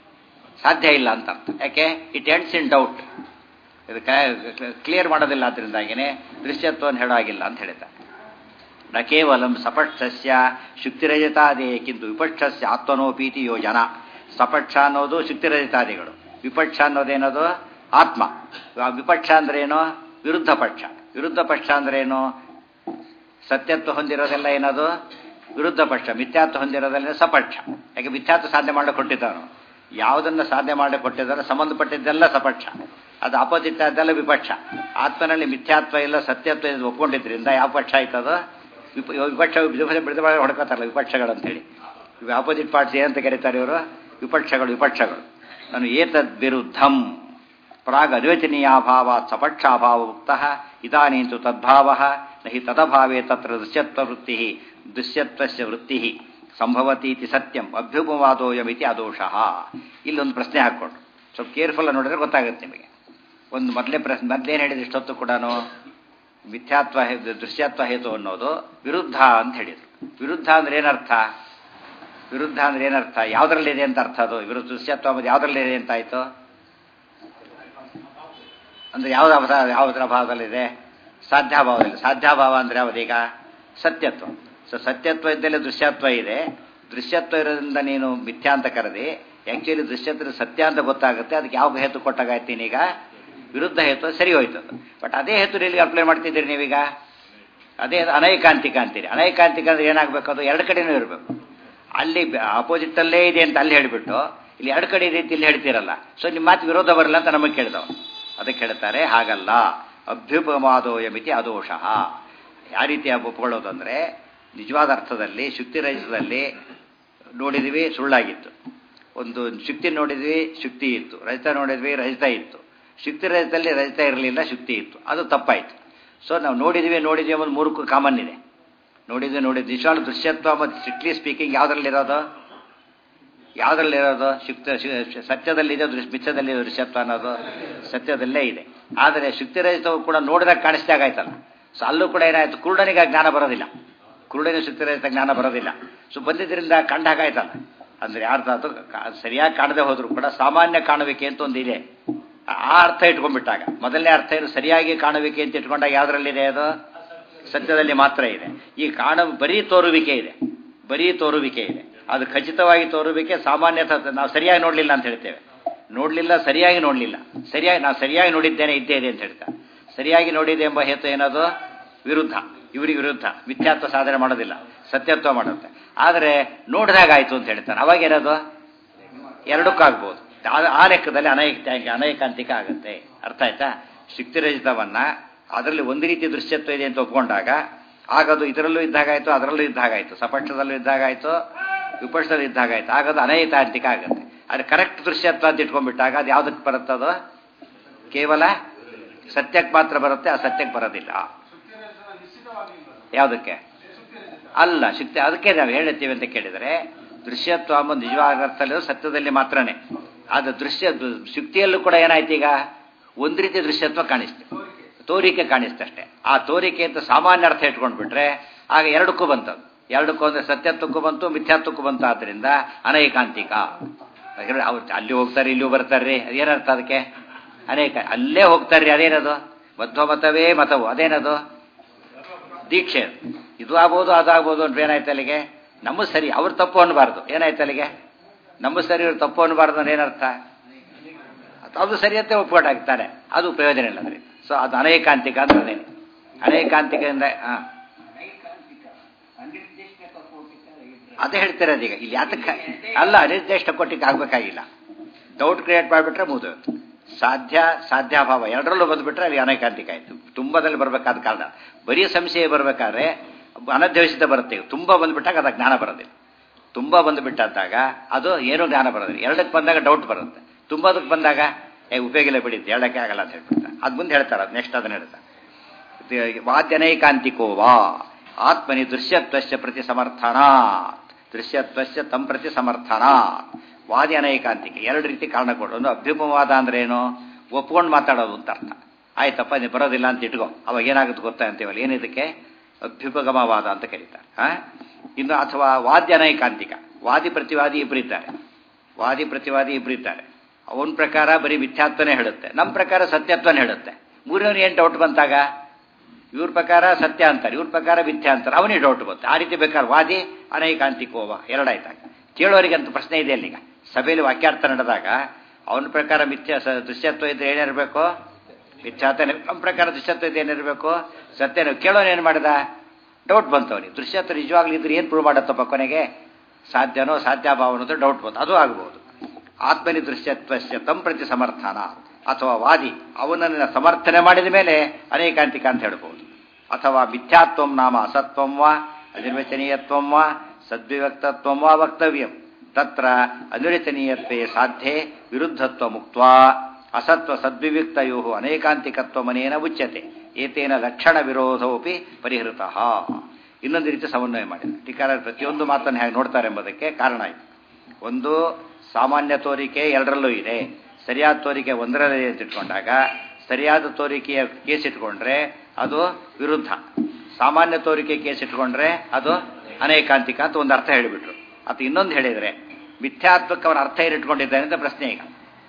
ಸಾಧ್ಯ ಇಲ್ಲ ಅಂತ ಅರ್ಥ. ಯಾಕೆ, ಇಟ್ ಎಂಡ್ಸ್ ಇನ್ ಡೌಟ್. ಇದು ಕ್ಲಿಯರ್ ಮಾಡೋದಿಲ್ಲ, ಅದರಿಂದಾಗಿಯೇ ದೃಶ್ಯತ್ವವನ್ನು ಹೇಳಾಗಿಲ್ಲ ಅಂತ ಹೇಳ್ತಾರೆ. ನ ಕೇವಲಂ ಸಪಕ್ಷಸ್ಯ ಶುಕ್ತಿರಜತಾದೇಕಿಂತು ವಿಪಕ್ಷಸ್ಯ ಆತ್ಮನೋಪೀತಿ ಯೋಜನಾ. ಸಪಕ್ಷ ಅನ್ನೋದು ಶುಕ್ತಿರಜತಾದಿಗಳು, ವಿಪಕ್ಷ ಅನ್ನೋದೇನದು ಆತ್ಮ. ವಿಪಕ್ಷ ಅಂದ್ರೇನು, ವಿರುದ್ಧ ಪಕ್ಷ. ವಿರುದ್ಧ ಪಕ್ಷ ಅಂದ್ರೇನು, ಸತ್ಯತ್ವ ಹೊಂದಿರೋದೆಲ್ಲ ಏನದು ವಿರುದ್ಧ ಪಕ್ಷ, ಮಿಥ್ಯಾತ್ವ ಹೊಂದಿರೋದೆಲ್ಲ ಸಪಕ್ಷ. ಯಾಕೆ ಮಿಥ್ಯಾತ್ವ ಸಾಧನೆ ಮಾಡಲಿಕ್ಕೆ ಕೊಟ್ಟಿದ್ದಾನು, ಯಾವುದನ್ನು ಸಾಧನೆ ಮಾಡಲಿಕ್ಕೆ ಕೊಟ್ಟಿದ್ದಾರೋ ಸಂಬಂಧಪಟ್ಟಿದ್ದೆಲ್ಲ ಸಪಕ್ಷ, ಅದು ಅಪೋಸಿಟ್ ಆದ್ದೆಲ್ಲ ವಿಪಕ್ಷ. ಆತ್ಮನಲ್ಲಿ ಮಿಥ್ಯಾತ್ವ ಇಲ್ಲ ಸತ್ಯತ್ವ ಇದು ಒಪ್ಕೊಂಡಿದ್ರಿಂದ ಯಾವ ಪಕ್ಷ ಆಯ್ತದು, ವಿಪ ವಿಪಕ್ಷ ಬಿಡುಗಡೆ ಹೊಡ್ಕೋತಾರಲ್ಲ ವಿಪಕ್ಷಗಳು ಅಂತೇಳಿ. ಇವು ಆಪೋಸಿಟ್ ಪಾರ್ಟ್ಸ್ ಏನಂತ ಕರೀತಾರೆ ಇವರು, ವಿಪಕ್ಷಗಳು. ವಿಪಕ್ಷಗಳು ನಾನು ಏತದ್ ವಿರುದ್ಧಂ ಪ್ರಾಗ್ ಅದ್ವೈತನೀಯಾಭಾವ ಸಪಕ್ಷಾಭಾವ ಉಕ್ತ ಇದಾನೀಂತು ತದ್ಭಾವ ನಹಿ ತದಭಾವೇ ತತ್ರ ದೃಶ್ಯತ್ವ ವೃತ್ತಿ ದೃಶ್ಯತ್ವಸ್ಯ ವೃತ್ತಿ ಸಂಭವತೀತಿ ಸತ್ಯಂ ಅಭ್ಯುಪವಾದೋಯಮಿತಿ ಅದೋಷಃ. ಇಲ್ಲೊಂದು ಪ್ರಶ್ನೆ ಹಾಕ್ಕೊಂಡು ಸ್ವಲ್ಪ ಕೇರ್ಫುಲ್ ನೋಡಿದ್ರೆ ಗೊತ್ತಾಗುತ್ತೆ ನಿಮಗೆ. ಒಂದು ಮೊದಲೇ ಪ್ರಶ್ನೆ ಮೊದಲೇನು ಹೇಳಿದ್ರೆ ಇಷ್ಟೊತ್ತು ಕೂಡ ಮಿಥ್ಯಾತ್ವ ದೃಶ್ಯತ್ವ ಹೇತು ಅನ್ನೋದು ವಿರುದ್ಧ ಅಂತ ಹೇಳಿದ್ರು. ವಿರುದ್ಧ ಅಂದ್ರೆ ಏನರ್ಥ, ವಿರುದ್ಧ ಅಂದ್ರೆ ಏನರ್ಥ, ಯಾವುದ್ರಲ್ಲಿದೆ ಅಂತ ಅರ್ಥ. ಅದು ವಿರುದ್ಧ ದೃಶ್ಯತ್ವ ಅನ್ನೋದು ಯಾವುದ್ರಲ್ಲಿದೆ ಅಂತ ಆಯ್ತು ಅಂದ್ರೆ ಯಾವ್ದು ಯಾವುದರ ಭಾವದಲ್ಲಿದೆ, ಸಾಧ್ಯಾಭಾವದಲ್ಲಿ. ಸಾಧ್ಯಾಭಾವ ಅಂದ್ರೆ ಯಾವುದೀಗ ಸತ್ಯತ್ವ. ಸೊ ಸತ್ಯತ್ವ ಇದ್ದಲ್ಲಿ ದೃಶ್ಯತ್ವ ಇದೆ. ದೃಶ್ಯತ್ವ ಇರೋದ್ರಿಂದ ನೀನು ಮಿಥ್ಯಾ ಅಂತ ಕರೆದಿ, ಆ್ಯಕ್ಚುಲಿ ದೃಶ್ಯತ್ವ ಸತ್ಯ ಅಂತ ಗೊತ್ತಾಗುತ್ತೆ. ಅದಕ್ಕೆ ಯಾವ ಹೇತು ಕೊಟ್ಟಾಗಾಯ್ತೀನಿ, ಈಗ ವಿರುದ್ಧ ಹೇತು ಸರಿ ಹೋಯ್ತು. ಬಟ್ ಅದೇ ಹೇತು ಇಲ್ಲಿ ಅಪ್ಲೈ ಮಾಡ್ತಿದ್ದೀರಿ ನೀವೀಗ, ಅದೇ ಅನೈಕಾಂತಿಕ ಅಂತೀರಿ. ಅನೈಕಾಂತಿಕ ಅಂದ್ರೆ ಏನಾಗಬೇಕು, ಅದು ಎರಡು ಕಡೆನೂ ಇರಬೇಕು. ಅಲ್ಲಿ ಅಪೋಸಿಟಲ್ಲೇ ಇದೆ ಅಂತ ಅಲ್ಲಿ ಹೇಳಿಬಿಟ್ಟು ಇಲ್ಲಿ ಎರಡು ಕಡೆ ಇದೆ ಅಂತ ಇಲ್ಲಿ ಹೇಳ್ತೀರಲ್ಲ, ಸೊ ನಿಮ್ಮ ಮಾತು ವಿರೋಧ ಬರಲ್ಲ ಅಂತ ನಮಗೆ ಕೇಳಿದವ. ಅದಕ್ಕೆ ಹೇಳ್ತಾರೆ ಹಾಗಲ್ಲ, ಅಭ್ಯುಪಮಾದೋಯಮಿತಿ ಅದೋಷಃ. ಯಾವ ರೀತಿ ಒಪ್ಕೊಳ್ಳೋದು ಅಂದರೆ, ನಿಜವಾದ ಅರ್ಥದಲ್ಲಿ ಶುಕ್ತಿರಹಿತದಲ್ಲಿ ನೋಡಿದ್ವಿ ಸುಳ್ಳಾಗಿತ್ತು, ಒಂದು ಶುಕ್ತಿ ನೋಡಿದ್ವಿ ಶುಕ್ತಿ ಇತ್ತು, ರಹಿತ ನೋಡಿದ್ವಿ ರಹಿತ ಇತ್ತು. ಶುಕ್ತಿರಹಿತದಲ್ಲಿ ರಹಿತ ಇರಲಿಲ್ಲ, ಶುಕ್ತಿ ಇತ್ತು, ಅದು ತಪ್ಪಾಯಿತು. ಸೊ ನಾವು ನೋಡಿದ್ವಿ ನೋಡಿದ್ವಿ ಒಂದು ಮೂರಕ್ಕೂ ಕಾಮನ್ ಇದೆ. ನೋಡಿದ್ವಿ ನೋಡಿದ್ವಿ ನಿಜವಾದ ದೃಶ್ಯತ್ವ ಮತ್ತು ಸ್ಟ್ರಿಕ್ಟ್ಲಿ ಸ್ಪೀಕಿಂಗ್ ಯಾವುದ್ರಲ್ಲಿರೋದು, ಯಾವುದ್ರಲ್ಲಿರೋದು ಶುಕ್ತ ಸತ್ಯದಲ್ಲಿದೆ, ಮಿಥ್ಯದಲ್ಲಿ ದೃಶ್ಯತ್ವ ಅನ್ನೋದು ಸತ್ಯದಲ್ಲೇ ಇದೆ. ಆದರೆ ಶುಕ್ತಿರಹಿತವು ಕೂಡ ನೋಡಿದಾಗ ಕಾಣಿಸಿದಾಗ ಆಯ್ತಲ್ಲ, ಸೊ ಅಲ್ಲೂ ಕೂಡ ಏನಾಯಿತು, ಕುರುಡನಿಗೆ ಜ್ಞಾನ ಬರೋದಿಲ್ಲ, ಕುರುಡನಿಗೆ ಶುಕ್ತಿರಹಿತ ಜ್ಞಾನ ಬರೋದಿಲ್ಲ. ಸೊ ಬಂದಿದ್ದರಿಂದ ಕಂಡಾಗಾಯ್ತಲ್ಲ. ಅಂದರೆ ಅರ್ಥ ಅದು ಸರಿಯಾಗಿ ಕಾಣದೆ ಹೋದರೂ ಕೂಡ ಸಾಮಾನ್ಯ ಕಾಣುವಿಕೆ ಅಂತ ಒಂದಿದೆ, ಆ ಅರ್ಥ ಇಟ್ಕೊಂಡ್ಬಿಟ್ಟಾಗ. ಮೊದಲನೇ ಅರ್ಥ ಏನು, ಸರಿಯಾಗಿ ಕಾಣುವಿಕೆ ಅಂತ ಇಟ್ಕೊಂಡಾಗ ಯಾವುದರಲ್ಲಿದೆ, ಅದು ಸತ್ಯದಲ್ಲಿ ಮಾತ್ರ ಇದೆ. ಈ ಕಾಣ ಬರೀ ತೋರುವಿಕೆ ಇದೆ, ಬರೀ ತೋರುವಿಕೆ ಇದೆ. ಅದು ಖಚಿತವಾಗಿ ತೋರುವಿಕೆ ಸಾಮಾನ್ಯ ನಾವು ಸರಿಯಾಗಿ ನೋಡಲಿಲ್ಲ ಅಂತ ಹೇಳ್ತೇವೆ. ನೋಡಲಿಲ್ಲ, ಸರಿಯಾಗಿ ನೋಡಲಿಲ್ಲ, ಸರಿಯಾಗಿ ನಾವು ಸರಿಯಾಗಿ ನೋಡಿದ್ದೇನೆ ಇದ್ದೇ ಇದೆ ಅಂತ ಹೇಳ್ತಾರೆ. ಸರಿಯಾಗಿ ನೋಡಿದೆ ಎಂಬ ಹೇತು ಏನದು ವಿರುದ್ಧ. ಇವರಿಗೆ ವಿರುದ್ಧ ಮಿಥ್ಯಾತ್ವ ಸಾಧನೆ ಮಾಡೋದಿಲ್ಲ, ಸತ್ಯತ್ವ ಮಾಡುತ್ತೆ. ಆದರೆ ನೋಡಿದಾಗ ಆಯ್ತು ಅಂತ ಹೇಳ್ತಾನೆ. ಅವಾಗ ಏನದು ಎರಡಕ್ಕಾಗ್ಬೋದು. ಆ ಲೆಕ್ಕದಲ್ಲಿ ಅನೈಕ ಅನೈಕಾಂತಿಕ ಆಗುತ್ತೆ. ಅರ್ಥ ಆಯ್ತಾ? ಶಕ್ತಿರಹಿತವನ್ನ ಅದರಲ್ಲಿ ಒಂದು ರೀತಿ ದೃಶ್ಯತ್ವ ಇದೆ ಅಂತ ಒಪ್ಕೊಂಡಾಗ ಆಗದು ಇದರಲ್ಲೂ ಇದ್ದಾಗಾಯ್ತು, ಅದರಲ್ಲೂ ಇದ್ದಾಗಾಯ್ತು, ಸಪಕ್ಷದಲ್ಲೂ ಇದ್ದಾಗಾಯ್ತು, ವಿಪಕ್ಷದಲ್ಲಿ ಇದ್ದಾಗಾಯ್ತು, ಆಗದು ಅನೈಕಾಂತಿಕ ಆಗುತ್ತೆ. ಅದು ಕರೆಕ್ಟ್ ದೃಶ್ಯತ್ವ ಅಂತ ಇಟ್ಕೊಂಡ್ಬಿಟ್ಟಾಗ ಅದು ಯಾವುದಕ್ಕೆ ಬರುತ್ತದೋ ಕೇವಲ ಸತ್ಯಕ್ಕೆ ಮಾತ್ರ ಬರುತ್ತೆ, ಆ ಸತ್ಯಕ್ಕೆ ಬರೋದಿಲ್ಲ. ಯಾವುದಕ್ಕೆ ಅಲ್ಲ ಶಕ್ತಿ. ಅದಕ್ಕೆ ನಾವು ಹೇಳ್ತೀವಿ ಅಂತ ಕೇಳಿದರೆ ದೃಶ್ಯತ್ವ ಎಂಬ ನಿಜವಾದ ಅರ್ಥದಲ್ಲಿ ಸತ್ಯದಲ್ಲಿ ಮಾತ್ರನೇ. ಅದು ದೃಶ್ಯ ಶಕ್ತಿಯಲ್ಲೂ ಕೂಡ ಏನಾಯ್ತು, ಈಗ ಒಂದು ರೀತಿ ದೃಶ್ಯತ್ವ ಕಾಣಿಸ್ತೆ, ತೋರಿಕೆ ಕಾಣಿಸ್ತೆ ಅಷ್ಟೇ. ಆ ತೋರಿಕೆ ಅಂತ ಸಾಮಾನ್ಯ ಅರ್ಥ ಇಟ್ಕೊಂಡ್ಬಿಟ್ರೆ ಆಗ ಎರಡಕ್ಕೂ ಬಂತದ್ದು. ಎರಡಕ್ಕೂ ಅಂದ್ರೆ ಸತ್ಯತ್ವಕ್ಕೂ ಬಂತು, ಮಿಥ್ಯಾತ್ವಕ್ಕೂ ಬಂತು. ಆದ್ದರಿಂದ ಅನೈಕಾಂತಿಕ. ಅವ್ರು ಅಲ್ಲಿ ಹೋಗ್ತಾರೆ, ಇಲ್ಲೂ ಬರ್ತಾರ್ರಿ, ಅದೇನರ್ಥ ಅದಕ್ಕೆ? ಅನೇಕ ಅಲ್ಲೇ ಹೋಗ್ತಾರ್ರಿ, ಅದೇನದು? ಮಧ್ವಮತವೇ ಮತವು, ಅದೇನದು? ದೀಕ್ಷೆ. ಇದು ಆಗ್ಬೋದು, ಅದಾಗ್ಬೋದು ಅಂದ್ರೆ ಏನಾಯ್ತು ಅಲ್ಲಿಗೆ? ನಮ್ಮ ಸರಿ ಅವ್ರು ತಪ್ಪು ಅನ್ನಬಾರ್ದು. ಏನಾಯ್ತು ಅಲ್ಲಿಗೆ? ನಮ್ಮ ಸರಿ ಅವ್ರು ತಪ್ಪು ಅನ್ನಬಾರ್ದು ಅಂದ್ರೆ ಏನರ್ಥ? ಅದು ಸರಿಯತ್ತೆ ಒಪ್ಪಿಕೊಟ್ಟಾಗ್ತಾನೆ, ಅದು ಪ್ರಯೋಜನ ಇಲ್ಲ ಅಂದ್ರೆ. ಸೊ ಅದು ಅನೈಕಾಂತಿಕ ಅಂದ್ರೆ ಅದೇನು ಅನೈಕಾಂತಿಕದಿಂದ ಹಾಂ ಅದೇ ಹೇಳ್ತಿರೋದು. ಈಗ ಇಲ್ಲಿ ಯಾತಕ್ಕೆ ಅಲ್ಲ ಅನಿರ್ದಿಷ್ಟ ಕೊಟ್ಟಿಗೆ ಆಗ್ಬೇಕಾಗಿಲ್ಲ. ಡೌಟ್ ಕ್ರಿಯೇಟ್ ಮಾಡಿಬಿಟ್ರೆ ಮುಗಿದು ಸಾಧ್ಯ ಸಾಧ್ಯಾಭಾವ ಎರಡರಲ್ಲೂ ಬಂದುಬಿಟ್ರೆ ಅಲ್ಲಿ ಅನೈಕಾಂತಿಕ ಆಯಿತು. ತುಂಬದಲ್ಲಿ ಬರಬೇಕಾದ ಕಾರಣ ಬರೀ ಸಂಶಯ ಬರಬೇಕಾದ್ರೆ ಅನಧ್ಯವಸಿತ ಬರುತ್ತೆ. ತುಂಬ ಬಂದುಬಿಟ್ಟಾಗ ಅದಕ್ಕೆ ಜ್ಞಾನ ಬರೋದಿಲ್ಲ. ತುಂಬ ಬಂದುಬಿಟ್ಟಾದಾಗ ಅದು ಏನೂ ಜ್ಞಾನ ಬರೋದಿಲ್ಲ. ಎರಡಕ್ಕೆ ಬಂದಾಗ ಡೌಟ್ ಬರುತ್ತೆ. ತುಂಬದಕ್ಕೆ ಬಂದಾಗ ಏ ಉಪಯೋಗ ಇಲ್ಲ ಬಿಡಿ, ಹೇಳಕ್ಕೆ ಆಗಲ್ಲ ಅಂತ ಹೇಳ್ಬಿಡ್ತಾರೆ. ಅದು ಮುಂದೆ ಹೇಳ್ತಾರೆ, ಅದು ನೆಕ್ಸ್ಟ್ ಅದನ್ನ ಹೇಳ್ತಾರೆ. ವಾದ್ಯನೈಕಾಂತಿಕೋ ವಾ ಆತ್ಮನಿ ದೃಶ್ಯತ್ವಶ್ಚ ಪ್ರತಿ ಸಮರ್ಥನಾತ್ ದೃಶ್ಯತ್ವಶ್ಚ ತಂ ಪ್ರತಿ ಸಮರ್ಥನಾತ್. ವಾದಿ ಅನೈಕಾಂತಿಕ ಎರಡು ರೀತಿ ಕಾರಣ ಕೊಡು. ಒಂದು ಅಭ್ಯುಪವಾದ ಅಂದ್ರೆ ಏನು? ಒಪ್ಕೊಂಡು ಮಾತಾಡೋದು ಅಂತ ಅರ್ಥ. ಆಯ್ತಪ್ಪ ನೀವು ಬರೋದಿಲ್ಲ ಅಂತ ಇಟ್ಕೋ, ಅವಾಗ ಏನಾಗುತ್ತೆ ಗೊತ್ತಾ ಅಂತೀವಲ್ಲ, ಏನಿದಕ್ಕೆ ಅಭ್ಯುಪಗಮವಾದ ಅಂತ ಕರೀತಾರೆ. ಹಾ ಇನ್ನು ಅಥವಾ ವಾದ್ಯ ಅನೈಕಾಂತಿಕ, ವಾದಿ ಪ್ರತಿವಾದಿ ಇಬ್ಬರಿದ್ದಾರೆ. ವಾದಿ ಪ್ರತಿವಾದಿ ಇಬ್ಬರಿದ್ದಾರೆ. ಅವನ ಪ್ರಕಾರ ಬರೀ ಮಿಥ್ಯಾತ್ವನೇ ಹೇಳುತ್ತೆ, ನಮ್ಮ ಪ್ರಕಾರ ಸತ್ಯತ್ವನೇ ಹೇಳುತ್ತೆ. ಮೂರನೇ ಏನು ಡೌಟ್ ಬಂತಾಗ ಇವ್ರ ಪ್ರಕಾರ ಸತ್ಯ ಅಂತಾರೆ, ಇವ್ರ ಪ್ರಕಾರ ಮಿಥ್ಯಾ ಅಂತಾರೆ, ಅವನಿಗೆ ಡೌಟ್ ಬರುತ್ತೆ. ಆ ರೀತಿ ಬೇಕಾದ್ರೆ ವಾದಿ ಅನೈಕಾಂತಿಕೋವ ಎರಡಾಯ್ತಾಗ. ಕೇಳೋರಿಗಂತ ಪ್ರಶ್ನೆ ಇದೆ ಅಲ್ಲಿಗ. ಸಭೆಯಲ್ಲಿ ವಾಕ್ಯಾರ್ಥ ನಡೆದಾಗ ಅವನ ಪ್ರಕಾರ ಮಿಥ್ಯಾ ದೃಶ್ಯತ್ವ ಇದ್ರೆ ಏನಿರಬೇಕು? ಮಿಥ್ಯಾತ್ವನೇ. ನಮ್ಮ ಪ್ರಕಾರ ದೃಶ್ಯತ್ವ ಇದೆ ಏನಿರಬೇಕು? ಸತ್ಯನೇ. ಕೇಳೋನು ಏನು ಮಾಡಿದ? ಡೌಟ್ ಬಂತು ಅವನಿಗೆ. ದೃಶ್ಯತ್ವ ನಿಜವಾಗ್ಲೂ ಇದ್ರೆ ಏನು ಪ್ರೂವ್ ಮಾಡತ್ತಪ್ಪ ಕೊನೆಗೆ? ಸಾಧ್ಯನೋ ಸಾಧ್ಯಾಭಾವನೋ ಅಂತ ಡೌಟ್ ಬಂತು. ಅದು ಆಗ್ಬೋದು. ಆತ್ಮನಿ ದೃಶ್ಯತ್ವಶ್ಚ ತಂ ಪ್ರತಿ ಸಮರ್ಥನ. ಅಥವಾ ವಾದಿ ಅವನನ್ನ ಸಮರ್ಥನೆ ಮಾಡಿದ ಮೇಲೆ ಅನೈಕಾಂತಿಕ ಅಂತ ಹೇಳ್ಬೋದು. ಅಥವಾ ಮಿಥ್ಯಾತ್ವಂ ನಾಮ ಅಸತ್ವಂ ವಾ ಅನಿರ್ವಚನೀಯತ್ವಂ ವಾ ಸದ್ವಿವ್ಯಕ್ತತ್ವಂ ವಾ ವಕ್ತವ್ಯಂ ತತ್ರ ಅನಿರ್ವಚನೀಯತ್ವೇ ಸಾಧ್ಯೆ ವಿರುದ್ಧತ್ವ ಮುಕ್ತ್ವಾ ಅಸತ್ವ ಸದ್ವಿವ್ಯಕ್ತಯೋ ಅನೈಕಾಂತಿಕತ್ವಮನೇನ ಉಚ್ಯತೆ ಏತೇನ ಲಕ್ಷಣ ವಿರೋಧೋಪಿ ಪರಿಹೃತಃ. ಇನ್ನೊಂದು ರೀತಿ ಸಮನ್ವಯ ಮಾಡಿದೆ ಟೀಕಾರ. ಪ್ರತಿಯೊಂದು ಮಾತನ್ನು ಹೇಗೆ ನೋಡ್ತಾರೆ ಎಂಬುದಕ್ಕೆ ಕಾರಣ ಆಯಿತು. ಒಂದು ಸಾಮಾನ್ಯ ತೋರಿಕೆ ಎರಡರಲ್ಲೂ ಇದೆ, ಸರಿಯಾದ ತೋರಿಕೆ ಒಂದರಲ್ಲಿ ಅಂತ ಇಟ್ಕೊಂಡಾಗ ಸರಿಯಾದ ತೋರಿಕೆಯ ಕೇಸ್ ಇಟ್ಕೊಂಡ್ರೆ ಅದು ವಿರುದ್ಧ, ಸಾಮಾನ್ಯ ತೋರಿಕೆ ಕೇಸ್ ಇಟ್ಕೊಂಡ್ರೆ ಅದು ಅನೈಕಾಂತಿಕ ಅಂತ ಒಂದು ಅರ್ಥ ಹೇಳಿಬಿಟ್ರು. ಅಥವಾ ಇನ್ನೊಂದು ಹೇಳಿದರೆ ಮಿಥ್ಯಾತ್ವಕ್ಕೆ ಅವನ ಅರ್ಥ ಏನು ಇಟ್ಕೊಂಡಿದ್ದಾನೆ ಅಂತ ಪ್ರಶ್ನೆ. ಈಗ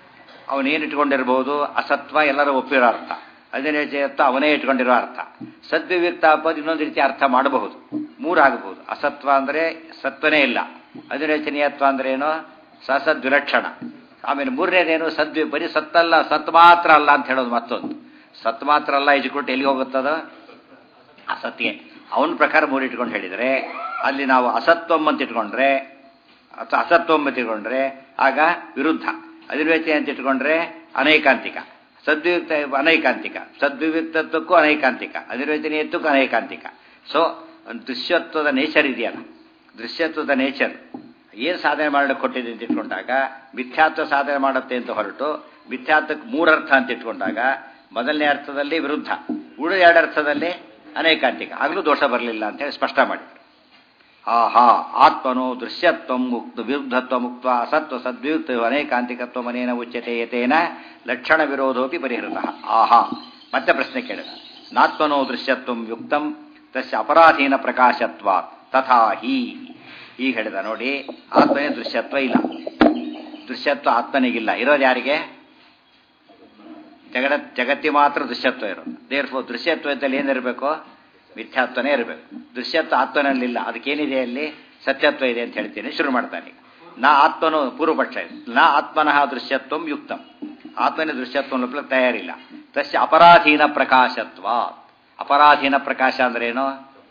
ಅವನೇನು ಇಟ್ಕೊಂಡಿರ್ಬೋದು? ಅಸತ್ವ ಎಲ್ಲರೂ ಒಪ್ಪಿರೋ ಅರ್ಥ, ಅನಿರ್ವಚನೀಯತ್ವ ಅವನೇ ಇಟ್ಕೊಂಡಿರೋ ಅರ್ಥ, ಸದ್ವಿವ್ಯಕ್ತ ಅಪ್ಪದು ಇನ್ನೊಂದು ರೀತಿ ಅರ್ಥ ಮಾಡಬಹುದು. ಮೂರಾಗಬಹುದು. ಅಸತ್ವ ಅಂದರೆ ಸತ್ವನೇ ಇಲ್ಲ, ಅನಿರ್ವಚನೀಯತ್ವ ಅಂದ್ರೆ ಏನು? ಸಸದ್ವಿಲಕ್ಷಣ. ಆಮೇಲೆ ಮೂರನೇದೇನು? ಸದ್ವಿ ಬರೀ ಸತ್ತಲ್ಲ, ಸತ್ ಮಾತ್ರ ಅಲ್ಲ ಅಂತ ಹೇಳೋದು ಮತ್ತೊಂದು. ಸತ್ ಮಾತ್ರ ಅಲ್ಲ ಇಜ್ಕೊಟ್ಟು ಎಲ್ಲಿ ಹೋಗುತ್ತದ? ಅಸತ್ಗೆ. ಅವನ ಪ್ರಕಾರ ಮೂರು ಇಟ್ಕೊಂಡು ಹೇಳಿದರೆ ಅಲ್ಲಿ ನಾವು ಅಸತ್ವಂ ಅಂತ ಇಟ್ಕೊಂಡ್ರೆ ಅಥವಾ ಅಸತ್ವಂ ಅಂತ ಇಟ್ಕೊಂಡ್ರೆ ಆಗ ವಿರುದ್ಧ, ಅನಿರ್ವಚನೆ ಅಂತ ಇಟ್ಕೊಂಡ್ರೆ ಅನೈಕಾಂತಿಕ, ಸದ್ವಿಯುಕ್ತ ಅನೈಕಾಂತಿಕ, ಸದ್ವಿಯುಕ್ತತ್ವಕ್ಕೂ ಅನೈಕಾಂತಿಕ, ಅನಿರ್ವಚನೀಯತ್ವಕ್ಕೂ ಅನೈಕಾಂತಿಕ. ಸೊ ದೃಶ್ಯತ್ವದ ನೇಚರ್ ಇದೆಯಲ್ಲ, ದೃಶ್ಯತ್ವದ ನೇಚರ್ ಏನು ಸಾಧನೆ ಮಾಡಲಿಕ್ಕೆ ಕೊಟ್ಟಿದೆ ಅಂತ ಇಟ್ಕೊಂಡಾಗ ಮಿಥ್ಯಾತ್ವ ಸಾಧನೆ ಮಾಡುತ್ತೆ ಅಂತ ಹೊರಟು ಮಿಥ್ಯಾತ್ವಕ್ಕೆ ಮೂರರ್ಥ ಅಂತ ಇಟ್ಕೊಂಡಾಗ ಮೊದಲನೇ ಅರ್ಥದಲ್ಲಿ ವಿರುದ್ಧ, ಉಳಿದ ಎರಡು ಅರ್ಥದಲ್ಲಿ ಅನೈಕಾಂತಿಕ, ಆಗಲೂ ದೋಷ ಬರಲಿಲ್ಲ ಅಂತ ಹೇಳಿ ಸ್ಪಷ್ಟ ಮಾಡಿದ್ರು. ಆಹಾ ಆತ್ಮನೋ ದೃಶ್ಯತ್ವ ಮುಕ್ತ ವಿರುದ್ಧತ್ವ ಮುಕ್ತ ಅಸತ್ವ ಸದ್ವಿಯುಕ್ತ ಅನೈಕಾಂತಿಕತ್ವ ಮನೇನ ಉಚ್ಯತೆ ಯತೇನ ಲಕ್ಷಣ ವಿರೋಧೋಪಿ ಪರಿಹೃತ. ಆಹಾ ಮತ್ತೆ ಪ್ರಶ್ನೆ ಕೇಳಿದ. ನಾತ್ಮನೋ ದೃಶ್ಯತ್ವ ಯುಕ್ತಂ ತಸ್ಯ ಅಪರಾಧೀನ ಪ್ರಕಾಶತ್ವ ತಥಾ ಹಿ. ಈಗ ಹೇಳಿದ ನೋಡಿ, ಆತ್ಮನೇ ದೃಶ್ಯತ್ವ ಇಲ್ಲ, ದೃಶ್ಯತ್ವ ಆತ್ಮನಿಗಿಲ್ಲ. ಇರೋದು ಯಾರಿಗೆ? ಜಗತ್ ಜಗತ್ತಿ ಮಾತ್ರ ದೃಶ್ಯತ್ವ ಇರೋದು. ದೇರ್ಫೋ ದೃಶ್ಯತ್ವ ಇದ್ದಲ್ಲಿ ಏನಿರಬೇಕು? ಮಿಥ್ಯಾತ್ವನೇ ಇರಬೇಕು. ದೃಶ್ಯತ್ವ ಆತ್ಮನಲ್ಲಿಲ್ಲ, ಅದಕ್ಕೇನಿದೆ ಅಲ್ಲಿ? ಸತ್ಯತ್ವ ಇದೆ ಅಂತ ಹೇಳ್ತೀನಿ. ಶುರು ಮಾಡ್ತಾನೆ. ನಾ ಆತ್ಮನು ಪೂರ್ವಪಕ್ಷ, ನಾ ಆತ್ಮನಃ ದೃಶ್ಯತ್ವಂ ಯುಕ್ತಂ, ಆತ್ಮನೇ ದೃಶ್ಯತ್ವ ತಯಾರಿಲ್ಲ. ತಸ್ಯ ಅಪರಾಧೀನ ಪ್ರಕಾಶತ್ವ. ಅಪರಾಧೀನ ಪ್ರಕಾಶ ಅಂದ್ರೇನು?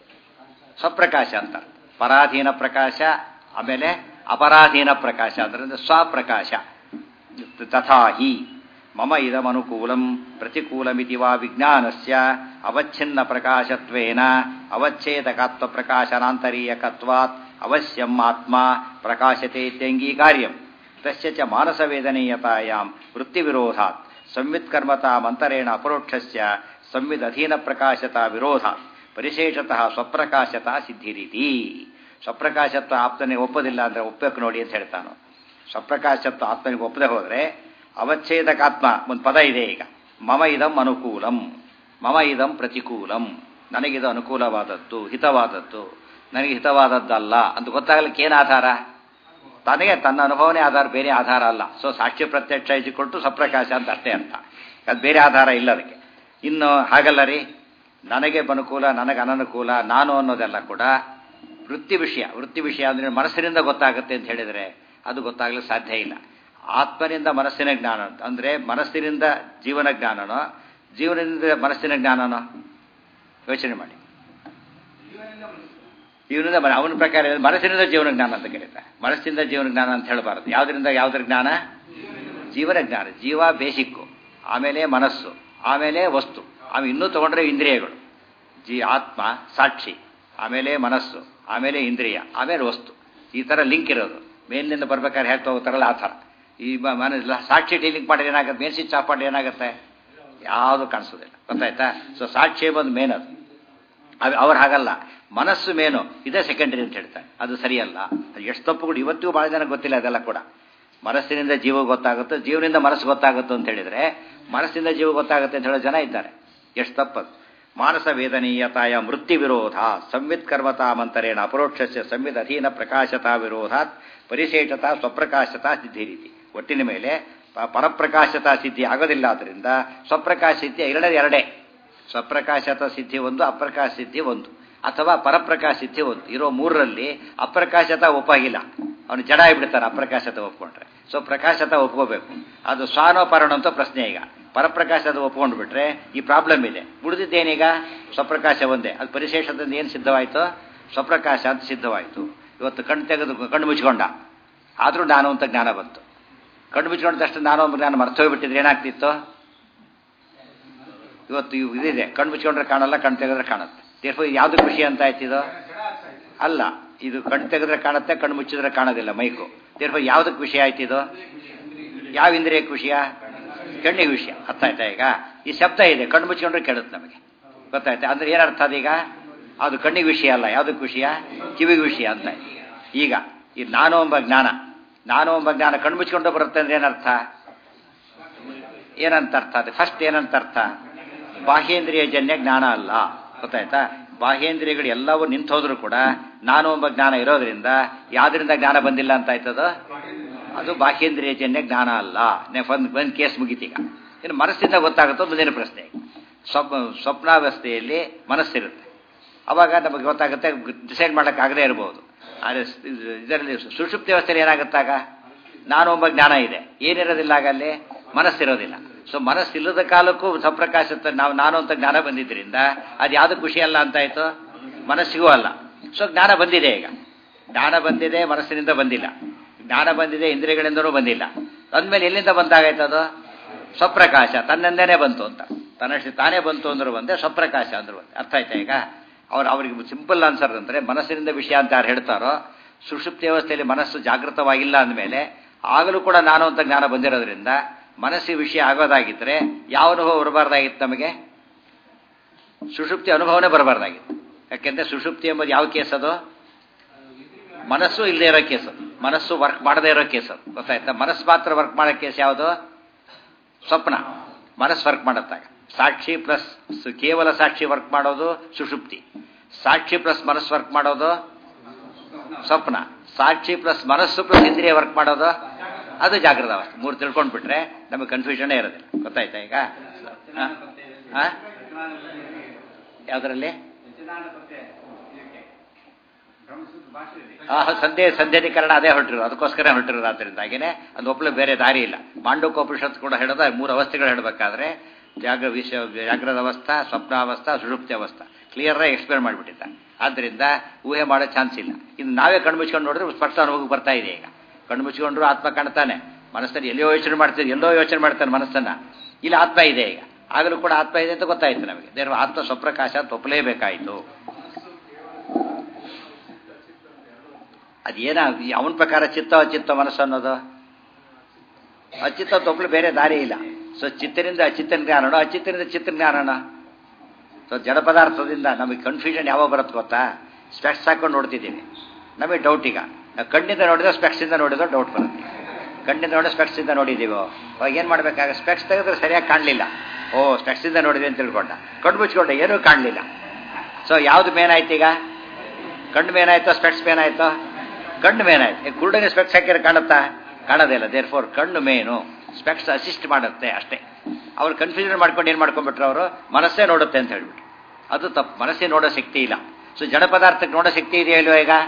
ಸ್ವಪ್ರಕಾಶ ಅಂತ. ಪರಾಧೀನ ಪ್ರಕಾಶ, ಆಮೇಲೆ ಅಪರಾಧೀನ ಪ್ರಕಾಶ ಅದರಿಂದ ಸ್ವಪ್ರಕಾಶ. ತಥಾ ಹಿ ಮಮ ಇದಮನುಕೂಲಂ ಪ್ರತಿಕೂಲಮಿತಿ ವಾ ವಿಜ್ಞಾನಸ್ಯ ಅವಚ್ಛಿನ್ನ ಪ್ರಕಾಶತ್ವೇನ ಅವಚ್ಛೇದಕಾತ್ವ ಪ್ರಕಾಶನಾಂತರೀಯಕತ್ವಾತ್ ಅವಶ್ಯಂ ಆತ್ಮ ಪ್ರಕಾಶತೆ ಇತ್ಯಂಗೀಕಾರ್ಯಂ. ತಸ್ಯ ಚ ಮಾನಸವೇದನೀಯತಾಯಾಂ ವೃತ್ತಿವಿರೋಧಾತ್ ಸಂವಿತ್ಕರ್ಮತಾಮಂತರೇಣ ಅಪರೋಕ್ಷಸ್ಯ ಸಂವಿದಧೀನ ಪ್ರಕಾಶತಾ ವಿರೋಧಾತ್ ಪರಿಶೇಷತಃ ಸ್ವಪ್ರಕಾಶತಾ ಸಿದ್ಧಿರೀತಿ. ಸ್ವಪ್ರಕಾಶತ್ವ ಆಪ್ತನಿಗೆ ಒಪ್ಪೋದಿಲ್ಲ ಅಂದರೆ ಒಪ್ಪಬೇಕು ನೋಡಿ ಅಂತ ಹೇಳ್ತಾನು. ಸ್ವಪ್ರಕಾಶತ್ವ ಆತ್ಮನಿಗೆ ಒಪ್ಪದೆ ಹೋದರೆ ಅವಚ್ಛೇದಕಾತ್ಮ ಒಂದು ಪದ ಇದೆ. ಈಗ ಮಮ ಇದಂ ಅನುಕೂಲಂ, ಮಮ ಇದಂ ಪ್ರತಿಕೂಲಂ, ನನಗಿದು ಅನುಕೂಲವಾದದ್ದು, ಹಿತವಾದದ್ದು, ನನಗೆ ಹಿತವಾದದ್ದಲ್ಲ ಅಂತ ಗೊತ್ತಾಗಲಿಕ್ಕೆ ಏನು ಆಧಾರ? ತನಗೆ ತನ್ನ ಅನುಭವನೇ ಆಧಾರ, ಬೇರೆ ಆಧಾರ ಅಲ್ಲ. ಸೊ ಸಾಕ್ಷಿ ಪ್ರತ್ಯಕ್ಷ ಇಸಿಕೊಟ್ಟು ಸ್ವಪ್ರಕಾಶ ಅಂತ ಅಷ್ಟೇ ಅರ್ಥ. ಅದು ಬೇರೆ ಆಧಾರ ಇಲ್ಲ ಅದಕ್ಕೆ. ಇನ್ನು ಹಾಗಲ್ಲ ರೀ, ನನಗೆ ಅನುಕೂಲ ನನಗೆ ಅನನುಕೂಲ ನಾನು ಅನ್ನೋದೆಲ್ಲ ಕೂಡ ವೃತ್ತಿ ವಿಷಯ. ವೃತ್ತಿ ವಿಷಯ ಅಂದರೆ ಮನಸ್ಸಿನಿಂದ ಗೊತ್ತಾಗುತ್ತೆ ಅಂತ ಹೇಳಿದರೆ ಅದು ಗೊತ್ತಾಗಲಿಕ್ಕೆ ಸಾಧ್ಯ ಇಲ್ಲ. ಆತ್ಮನಿಂದ ಮನಸ್ಸಿನ ಜ್ಞಾನ ಅಂದರೆ ಮನಸ್ಸಿನಿಂದ ಜೀವನ ಜ್ಞಾನನೋ ಜೀವನದಿಂದ ಮನಸ್ಸಿನ ಜ್ಞಾನನೋ ಯೋಚನೆ ಮಾಡಿ. ಜೀವನದಿಂದ ಅವನ ಪ್ರಕಾರ ಮನಸ್ಸಿನಿಂದ ಜೀವನ ಜ್ಞಾನ ಅಂತ ಕರೀತಾರೆ. ಮನಸ್ಸಿಂದ ಜೀವನ ಜ್ಞಾನ ಅಂತ ಹೇಳಬಾರದು. ಯಾವುದರಿಂದ ಯಾವುದರ ಜ್ಞಾನ? ಜೀವನ ಜ್ಞಾನ. ಜೀವ ಬೇಸಿಕ್ಕು, ಆಮೇಲೆ ಮನಸ್ಸು, ಆಮೇಲೆ ವಸ್ತು, ಆಮೇಲೆ ಇನ್ನೂ ತಗೊಂಡ್ರೆ ಇಂದ್ರಿಯಗಳು. ಜೀ ಆತ್ಮ ಸಾಕ್ಷಿ, ಆಮೇಲೆ ಮನಸ್ಸು, ಆಮೇಲೆ ಇಂದ್ರಿಯ, ಆಮೇಲೆ ವಸ್ತು. ಈ ಥರ ಲಿಂಕ್ ಇರೋದು. ಮೇಲಿನಿಂದ ಬರ್ಬೇಕಾದ್ರೆ ಹೇಳ್ತಾ ಹೋಗ್ತಾರಲ್ಲ ಆ ಥರ. ಈ ಮನ ಸಾಕ್ಷಿ ಟೀಲಿಂಗ್ ಮಾಡಿದ್ರೆ ಏನಾಗುತ್ತೆ? ಮೇನ್ ಸ್ವಿಚ್ ಆಫ್ ಮಾಡಿದ್ರೆ ಏನಾಗುತ್ತೆ? ಯಾವುದು ಕಾಣಿಸೋದಿಲ್ಲ. ಗೊತ್ತಾಯ್ತಾ? ಸೊ ಸಾಕ್ಷಿ ಬಂದು ಮೇನ್ ಅದು. ಅದು ಅವ್ರು ಹಾಗಲ್ಲ, ಮನಸ್ಸು ಮೇನು, ಇದೇ ಸೆಕೆಂಡರಿ ಅಂತ ಹೇಳ್ತಾರೆ. ಅದು ಸರಿಯಲ್ಲ. ಅದು ಎಷ್ಟು ತಪ್ಪುಗಳು ಇವತ್ತಿಗೂ ಭಾಳ ಜನ ಗೊತ್ತಿಲ್ಲ ಅದೆಲ್ಲ ಕೂಡ. ಮನಸ್ಸಿನಿಂದ ಜೀವ ಗೊತ್ತಾಗುತ್ತೋ, ಜೀವನಿಂದ ಮನಸ್ಸು ಗೊತ್ತಾಗುತ್ತೋ ಅಂತ ಹೇಳಿದರೆ ಮನಸ್ಸಿಂದ ಜೀವ ಗೊತ್ತಾಗುತ್ತೆ ಅಂತ ಹೇಳೋ ಜನ ಇದ್ದಾರೆ. ಎಷ್ಟು ತಪ್ಪದು. ಮಾನಸ ವೇದನೀಯತಾಯ ಮೃತ್ಯು ವಿರೋಧ ಸಂವಿತ್ಕರ್ಮತಾಮಂತರೇಣ ಅಪರೋಕ್ಷಸ್ಯ ಸಂವಿದ್ ಅಧೀನ ಪ್ರಕಾಶತಾ ವಿರೋಧಾತ್ ಪರಿಶೇಷತಾ ಸ್ವಪ್ರಕಾಶತಾ ಸಿದ್ಧಿ ರೀತಿ. ಒಟ್ಟಿನ ಮೇಲೆ ಪರಪ್ರಕಾಶತಾ ಸಿದ್ಧಿ ಆಗೋದಿಲ್ಲ. ಆದ್ದರಿಂದ ಸ್ವಪ್ರಕಾಶ ಸಿದ್ಧಿ ಎರಡೇ ಎರಡೇ. ಸ್ವಪ್ರಕಾಶತ ಸಿದ್ಧಿ ಒಂದು, ಅಪ್ರಕಾಶ ಸಿದ್ಧಿ ಒಂದು, ಅಥವಾ ಪರಪ್ರಕಾಶ ಸಿದ್ಧಿ ಒಂದು. ಇರೋ ಮೂರರಲ್ಲಿ ಅಪ್ರಕಾಶತ ಒಪ್ಪಾಗಿಲ್ಲ, ಅವನು ಜಡ ಆಗಿಬಿಡ್ತಾರೆ ಅಪ್ರಕಾಶತ ಒಪ್ಕೊಂಡ್ರೆ. ಸೊ ಪ್ರಕಾಶತ ಒಪ್ಕೋಬೇಕು. ಅದು ಸ್ವಾನೋ ಪರಣ ಅಂತ ಪ್ರಶ್ನೆ. ಈಗ ಪರಪ್ರಕಾಶದ ಒಪ್ಕೊಂಡು ಬಿಟ್ರೆ ಈ ಪ್ರಾಬ್ಲಮ್ ಇದೆ. ಉಳಿದಿದ್ದೇನೀಗ? ಸ್ವಪ್ರಕಾಶ ಒಂದೇ. ಅದು ಪರಿಶೇಷದಿಂದ ಏನು ಸಿದ್ಧವಾಯಿತು? ಸ್ವಪ್ರಕಾಶ ಅಂತ ಸಿದ್ಧವಾಯಿತು. ಇವತ್ತು ಕಣ್ಣು ತೆಗೆದು ಕಣ್ಣು ಮುಚ್ಕೊಂಡ, ಆದರೂ ನಾನು ಅಂತ ಜ್ಞಾನ ಬಂತು. ಕಣ್ಣು ಮುಚ್ಕೊಂಡಷ್ಟು ನಾನು ಒಬ್ಬ ಜ್ಞಾನ ಮರ್ತೋಗ್ಬಿಟ್ಟಿದ್ರೆ ಏನಾಗ್ತಿತ್ತು? ಇವತ್ತು ಇದಿದೆ, ಕಣ್ಣು ಮುಚ್ಕೊಂಡ್ರೆ ಕಾಣಲ್ಲ, ಕಣ್ಣು ತೆಗೆದ್ರೆ ಕಾಣುತ್ತೆ. ದೇರ್ಫೋರ್ ಯಾವ್ದು ಖುಷಿ ಅಂತ ಆಯ್ತಿದು? ಅಲ್ಲ, ಇದು ಕಣ್ಣು ತೆಗೆದ್ರೆ ಕಾಣುತ್ತೆ, ಕಣ್ಣು ಮುಚ್ಚಿದ್ರೆ ಕಾಣೋದಿಲ್ಲ ಮೈಕು. ದೇರ್ಫೋರ್ ಯಾವುದಕ್ಕೆ ವಿಷಯ ಆಯ್ತಿದು? ಯಾವ ಇಂದ್ರಿಯಕ್ಕೆ ವಿಷಯ? ಕಣ್ಣಿಗೆ ವಿಷಯ. ಅರ್ಥ ಆಯ್ತಾ? ಈಗ ಈ ಶಬ್ದ ಇದೆ, ಕಣ್ಣು ಮುಚ್ಕೊಂಡ್ರೆ ಕೇಳುತ್ತೆ ನಮಗೆ. ಗೊತ್ತಾಯ್ತಾ? ಅಂದ್ರೆ ಏನರ್ಥ ಅದೀಗ? ಅದು ಕಣ್ಣಿಗೆ ವಿಷಯ ಅಲ್ಲ, ಯಾವುದಕ್ಕೆ ವಿಷಯ? ಕಿವಿಗೆ ವಿಷಯ ಅಂತ. ಈಗ ಈ ನಾನು ಎಂಬ ಜ್ಞಾನ, ನಾನು ಎಂಬ ಜ್ಞಾನ ಕಣ್ಣು ಮುಚ್ಕೊಂಡು ಬರುತ್ತೆ ಅಂದ್ರೆ ಏನರ್ಥ? ಏನಂತ ಅರ್ಥ? ಅದು ಫಸ್ಟ್ ಏನಂತ ಅರ್ಥ? ಬಾಹ್ಯೇಂದ್ರಿಯ ಜನ್ಯ ಜ್ಞಾನ ಅಲ್ಲ. ಗೊತ್ತಾಯ್ತಾ? ಬಾಹ್ಯೇಂದ್ರಿಯಗಳು ಎಲ್ಲವೂ ನಿಂತು ಹೋದ್ರೂ ಕೂಡ ನಾನು ಎಂಬ ಜ್ಞಾನ ಇರೋದ್ರಿಂದ ಯಾವ್ದರಿಂದ ಜ್ಞಾನ ಬಂದಿಲ್ಲ ಅಂತ ಆಯ್ತದೋ ಅದು ಬಾಹ್ಯೇಂದ್ರಿಯ ಜನ್ಯ ಜ್ಞಾನ ಅಲ್ಲ. ಒಂದು ಒಂದು ಕೇಸ್ ಮುಗಿತೀಗ. ಇನ್ನು ಮನಸ್ಸಿಂದ ಗೊತ್ತಾಗುತ್ತೋ ಮುಂದಿನ ಪ್ರಶ್ನೆ. ಸ್ವಪ್ ಸ್ವಪ್ನಾವಸ್ಥೆಯಲ್ಲಿ ಮನಸ್ಸಿರುತ್ತೆ, ಅವಾಗ ನಮಗೆ ಗೊತ್ತಾಗುತ್ತೆ, ಡಿಸೈಡ್ ಮಾಡೋಕ್ಕಾಗದೇ ಇರ್ಬೋದು. ಆದರೆ ಇದರಲ್ಲಿ ಸುಷುಪ್ತಿ ಅವಸ್ಥೆಯಲ್ಲಿ ಏನಾಗುತ್ತಾಗ ನಾನು ಒಬ್ಬ ಜ್ಞಾನ ಇದೆ, ಏನಿರೋದಿಲ್ಲ ಆಗ ಅಲ್ಲಿ ಮನಸ್ಸಿರೋದಿಲ್ಲ. ಸೊ ಮನಸ್ಸಿಲ್ಲದ ಕಾಲಕ್ಕೂ ಸ್ವಪ್ರಕಾಶ ನಾವು ನಾನು ಅಂತ ಜ್ಞಾನ ಬಂದಿದ್ದರಿಂದ ಅದು ಯಾವುದು ಖುಷಿ ಅಲ್ಲ ಅಂತಾಯ್ತು, ಮನಸ್ಸಿಗೂ ಅಲ್ಲ. ಸೊ ಜ್ಞಾನ ಬಂದಿದೆ. ಈಗ ಜ್ಞಾನ ಬಂದಿದೆ, ಮನಸ್ಸಿನಿಂದ ಬಂದಿಲ್ಲ. ಜ್ಞಾನ ಬಂದಿದೆ, ಇಂದ್ರಿಯಗಳಿಂದನೂ ಬಂದಿಲ್ಲ. ಅಂದಮೇಲೆ ಎಲ್ಲಿಂದ ಬಂದಾಗಾಯ್ತದು? ಸ್ವಪ್ರಕಾಶ ತನ್ನಿಂದನೇ ಬಂತು ಅಂತ, ತನ್ನಷ್ಟು ತಾನೇ ಬಂತು ಅಂದ್ರೂ ಬಂದೆ, ಸ್ವಪ್ರಕಾಶ ಅಂದ್ರು ಬಂದೆ. ಅರ್ಥ ಆಯ್ತಾ? ಈಗ ಅವ್ರು ಅವ್ರಿಗೆ ಸಿಂಪಲ್ ಆನ್ಸರ್ ಅಂದರೆ ಮನಸ್ಸಿನಿಂದ ವಿಷಯ ಅಂತ ಯಾರು ಹೇಳ್ತಾರೋ, ಸುಷುಪ್ತಿ ಅವಸ್ಥೆಯಲ್ಲಿ ಮನಸ್ಸು ಜಾಗೃತವಾಗಿಲ್ಲ ಅಂದಮೇಲೆ ಆಗಲೂ ಕೂಡ ನಾನು ಅಂತ ಜ್ಞಾನ ಬಂದಿರೋದ್ರಿಂದ ಮನಸ್ಸಿಗೆ ವಿಷಯ ಆಗೋದಾಗಿದ್ದರೆ ಯಾವ ಅನುಭವ ಬರಬಾರ್ದಾಗಿತ್ತು ನಮಗೆ? ಸುಷುಪ್ತಿ ಅನುಭವನೇ ಬರಬಾರ್ದಾಗಿತ್ತು. ಯಾಕೆಂದರೆ ಸುಷುಪ್ತಿ ಎಂಬುದು ಯಾವ ಕೇಸ್ ಅದು? ಮನಸ್ಸು ಇಲ್ಲದೆ ಇರೋ ಕೇಸ್ ಅದು, ಮನಸ್ಸು ವರ್ಕ್ ಮಾಡದೇ ಇರೋ ಕೇಸ್ ಅದು. ಗೊತ್ತಾಯ್ತಾ? ಮನಸ್ಸು ಮಾತ್ರ ವರ್ಕ್ ಮಾಡೋ ಕೇಸ್ ಯಾವುದು? ಸ್ವಪ್ನ. ಮನಸ್ಸು ವರ್ಕ್ ಮಾಡುತ್ತಾಗ ಸಾಕ್ಷಿ ಪ್ಲಸ್ ಕೇವಲ ಸಾಕ್ಷಿ ವರ್ಕ್ ಮಾಡೋದು ಸುಷುಪ್ತಿ. ಸಾಕ್ಷಿ ಪ್ಲಸ್ ಮನಸ್ಸು ವರ್ಕ್ ಮಾಡೋದು ಸ್ವಪ್ನ. ಸಾಕ್ಷಿ ಪ್ಲಸ್ ಮನಸ್ಸು ಪ್ಲಸ್ ಇಂದ್ರಿಯ ವರ್ಕ್ ಮಾಡೋದು ಅದು ಜಾಗೃತ ಅವಸ್ಥೆ. ಮೂರು ತಿಳ್ಕೊಂಡ್ಬಿಟ್ರೆ ನಮಗೆ ಕನ್ಫ್ಯೂಷನ್ನೇ ಇರೋದಿಲ್ಲ. ಗೊತ್ತಾಯ್ತಾ? ಈಗ ಯಾವುದರಲ್ಲಿ ಸಂಧ್ಯೆ ಸಂಧ್ಯೀಕರಣ ಅದೇ ಹೊರಟಿರೋದು, ಅದಕ್ಕೋಸ್ಕರ ಹೊರಟಿರೋದು. ಆದ್ದರಿಂದ ಹಾಗೇನೆ ಅದು ಒಪ್ಪಲು ಬೇರೆ ದಾರಿ ಇಲ್ಲ. ಮಾಂಡೂಕೋಪನಿಷತ್ತು ಕೂಡ ಹೇಳೋದು ಮೂರು ಅವಸ್ಥೆಗಳು ಹೇಳಬೇಕಾದ್ರೆ ಜಾಗ ವಿಷ ಜಾಗ್ರದ ಅವಸ್ಥಾ, ಸ್ವಪ್ನಾವಸ್ಥಾ, ಸುಷುಪ್ತಿ ಅವಸ್ಥಾ. ಕ್ಲಿಯರಾಗಿ ಎಕ್ಸ್ಪ್ಲೇನ್ ಮಾಡಿಬಿಟ್ಟಿದ್ದ. ಆದ್ದರಿಂದ ಊಹೆ ಮಾಡೋ ಚಾನ್ಸ್ ಇಲ್ಲ. ಇನ್ನು ನಾವೇ ಕಣ್ಣು ಮುಚ್ಕೊಂಡು ನೋಡಿದ್ರೆ ಸ್ಪಷ್ಟ ಅನುಭವಕ್ಕೆ ಬರ್ತಾ ಇದೆ. ಈಗ ಕಣ್ಣು ಮುಚ್ಕೊಂಡ್ರು ಆತ್ಮ ಕಾಣ್ತಾನೆ, ಮನಸ್ಸಲ್ಲಿ ಎಲ್ಲೋ ಯೋಚನೆ ಮಾಡ್ತಾರೆ, ಎಲ್ಲೋ ಯೋಚನೆ ಮಾಡ್ತಾನೆ ಮನಸ್ಸನ್ನ. ಇಲ್ಲಿ ಆತ್ಮ ಇದೆ, ಈಗ ಆಗಲೂ ಕೂಡ ಆತ್ಮ ಇದೆ ಅಂತ ಗೊತ್ತಾಯ್ತು ನಮಗೆ. ದೇವ್ರ ಆತ್ಮ ಸ್ವಪ್ರಕಾಶ ಅಂತ ಒಪ್ಪಲೇಬೇಕಾಯಿತು. ಅದೇನ ಅವನ ಪ್ರಕಾರ ಚಿತ್ತ ಅಚಿತ್ತ ಮನಸ್ಸು ಅನ್ನೋದು ಅಚಿತ್ತ ತೊಪ್ಪಲು ಬೇರೆ ದಾರಿ ಇಲ್ಲ. ಸೊ ಚಿತ್ತನಿಂದ ಅಚಿತ್ತ ಜ್ಞಾನೋ, ಅಚಿತ್ತನಿಂದ ಚಿತ್ತ ಜ್ಞಾನೋ. ಸೊ ಜಡ ಪದಾರ್ಥದಿಂದ ನಮಗೆ ಕನ್ಫ್ಯೂಷನ್ ಯಾವಾಗ ಬರುತ್ತೆ ಗೊತ್ತಾ? ಸ್ಪೆಕ್ಸ್ ಹಾಕೊಂಡು ನೋಡ್ತಿದ್ದೀವಿ, ನಮಗೆ ಡೌಟ್. ಈಗ ನಾವು ಕಣ್ಣಿಂದ ನೋಡಿದ್ರೆ ಸ್ಪೆಕ್ಸಿಂದ ನೋಡಿದ್ರೆ ಡೌಟ್ ಬರುತ್ತೆ. ಕಣ್ಣಿಂದ ನೋಡಿದ್ರೆ ಸ್ಪೆಕ್ಸಿಂದ ನೋಡಿದ್ದೀವೋ, ಅವಾಗ ಏನು ಮಾಡಬೇಕಾಗ? ಸ್ಪೆಕ್ಸ್ ತೆಗೆದ್ರೆ ಸರಿಯಾಗಿ ಕಾಣಲಿಲ್ಲ, ಓ ಸ್ಪೆಕ್ಸಿಂದ ನೋಡಿದೆ ಅಂತ ತಿಳ್ಕೊಂಡ. ಕಣ್ಣು ಮುಚ್ಕೊಂಡೆ, ಏನೂ ಕಾಣಲಿಲ್ಲ. ಸೊ ಯಾವುದು ಮೇನಾಯ್ತು ಈಗ? ಕಣ್ಣು ಮೇನಾಯ್ತೋ ಸ್ಪೆಕ್ಸ್ ಮೇನಾಯ್ತೋ? ಕಣ್ಣು ಮೇನಾಯ್ತು. ಈಗ ಕುರುಡನೇ ಸ್ಪೆಕ್ಸ್ ಹಾಕಿದ್ರೆ ಕಾಣುತ್ತಾ? ಕಾಣೋದೇ ಇಲ್ಲ. ದೇರ್ ಫೋರ್ ಕಣ್ಣು ಮೇನು, ಸ್ಪೆಕ್ಸ್ ಅಸಿಸ್ಟ್ ಮಾಡುತ್ತೆ ಅಷ್ಟೇ. ಅವ್ರು ಕನ್ಫ್ಯೂಷನ್ ಮಾಡ್ಕೊಂಡು ಏನು ಮಾಡ್ಕೊಂಡ್ಬಿಟ್ರು ಅವರು? ಮನಸ್ಸೇ ನೋಡುತ್ತೆ ಅಂತ ಹೇಳ್ಬಿಟ್ಟು. ಅದು ತಪ್ಪು. ಮನಸ್ಸೇ ನೋಡೋ ಶಕ್ತಿ ಇಲ್ಲ. ಸೊ ಜಡ ಪದಾರ್ಥಕ್ಕೆ ನೋಡೋ ಶಕ್ತಿ ಇದೆಯೋ ಇಲ್ವೋ? ಈಗ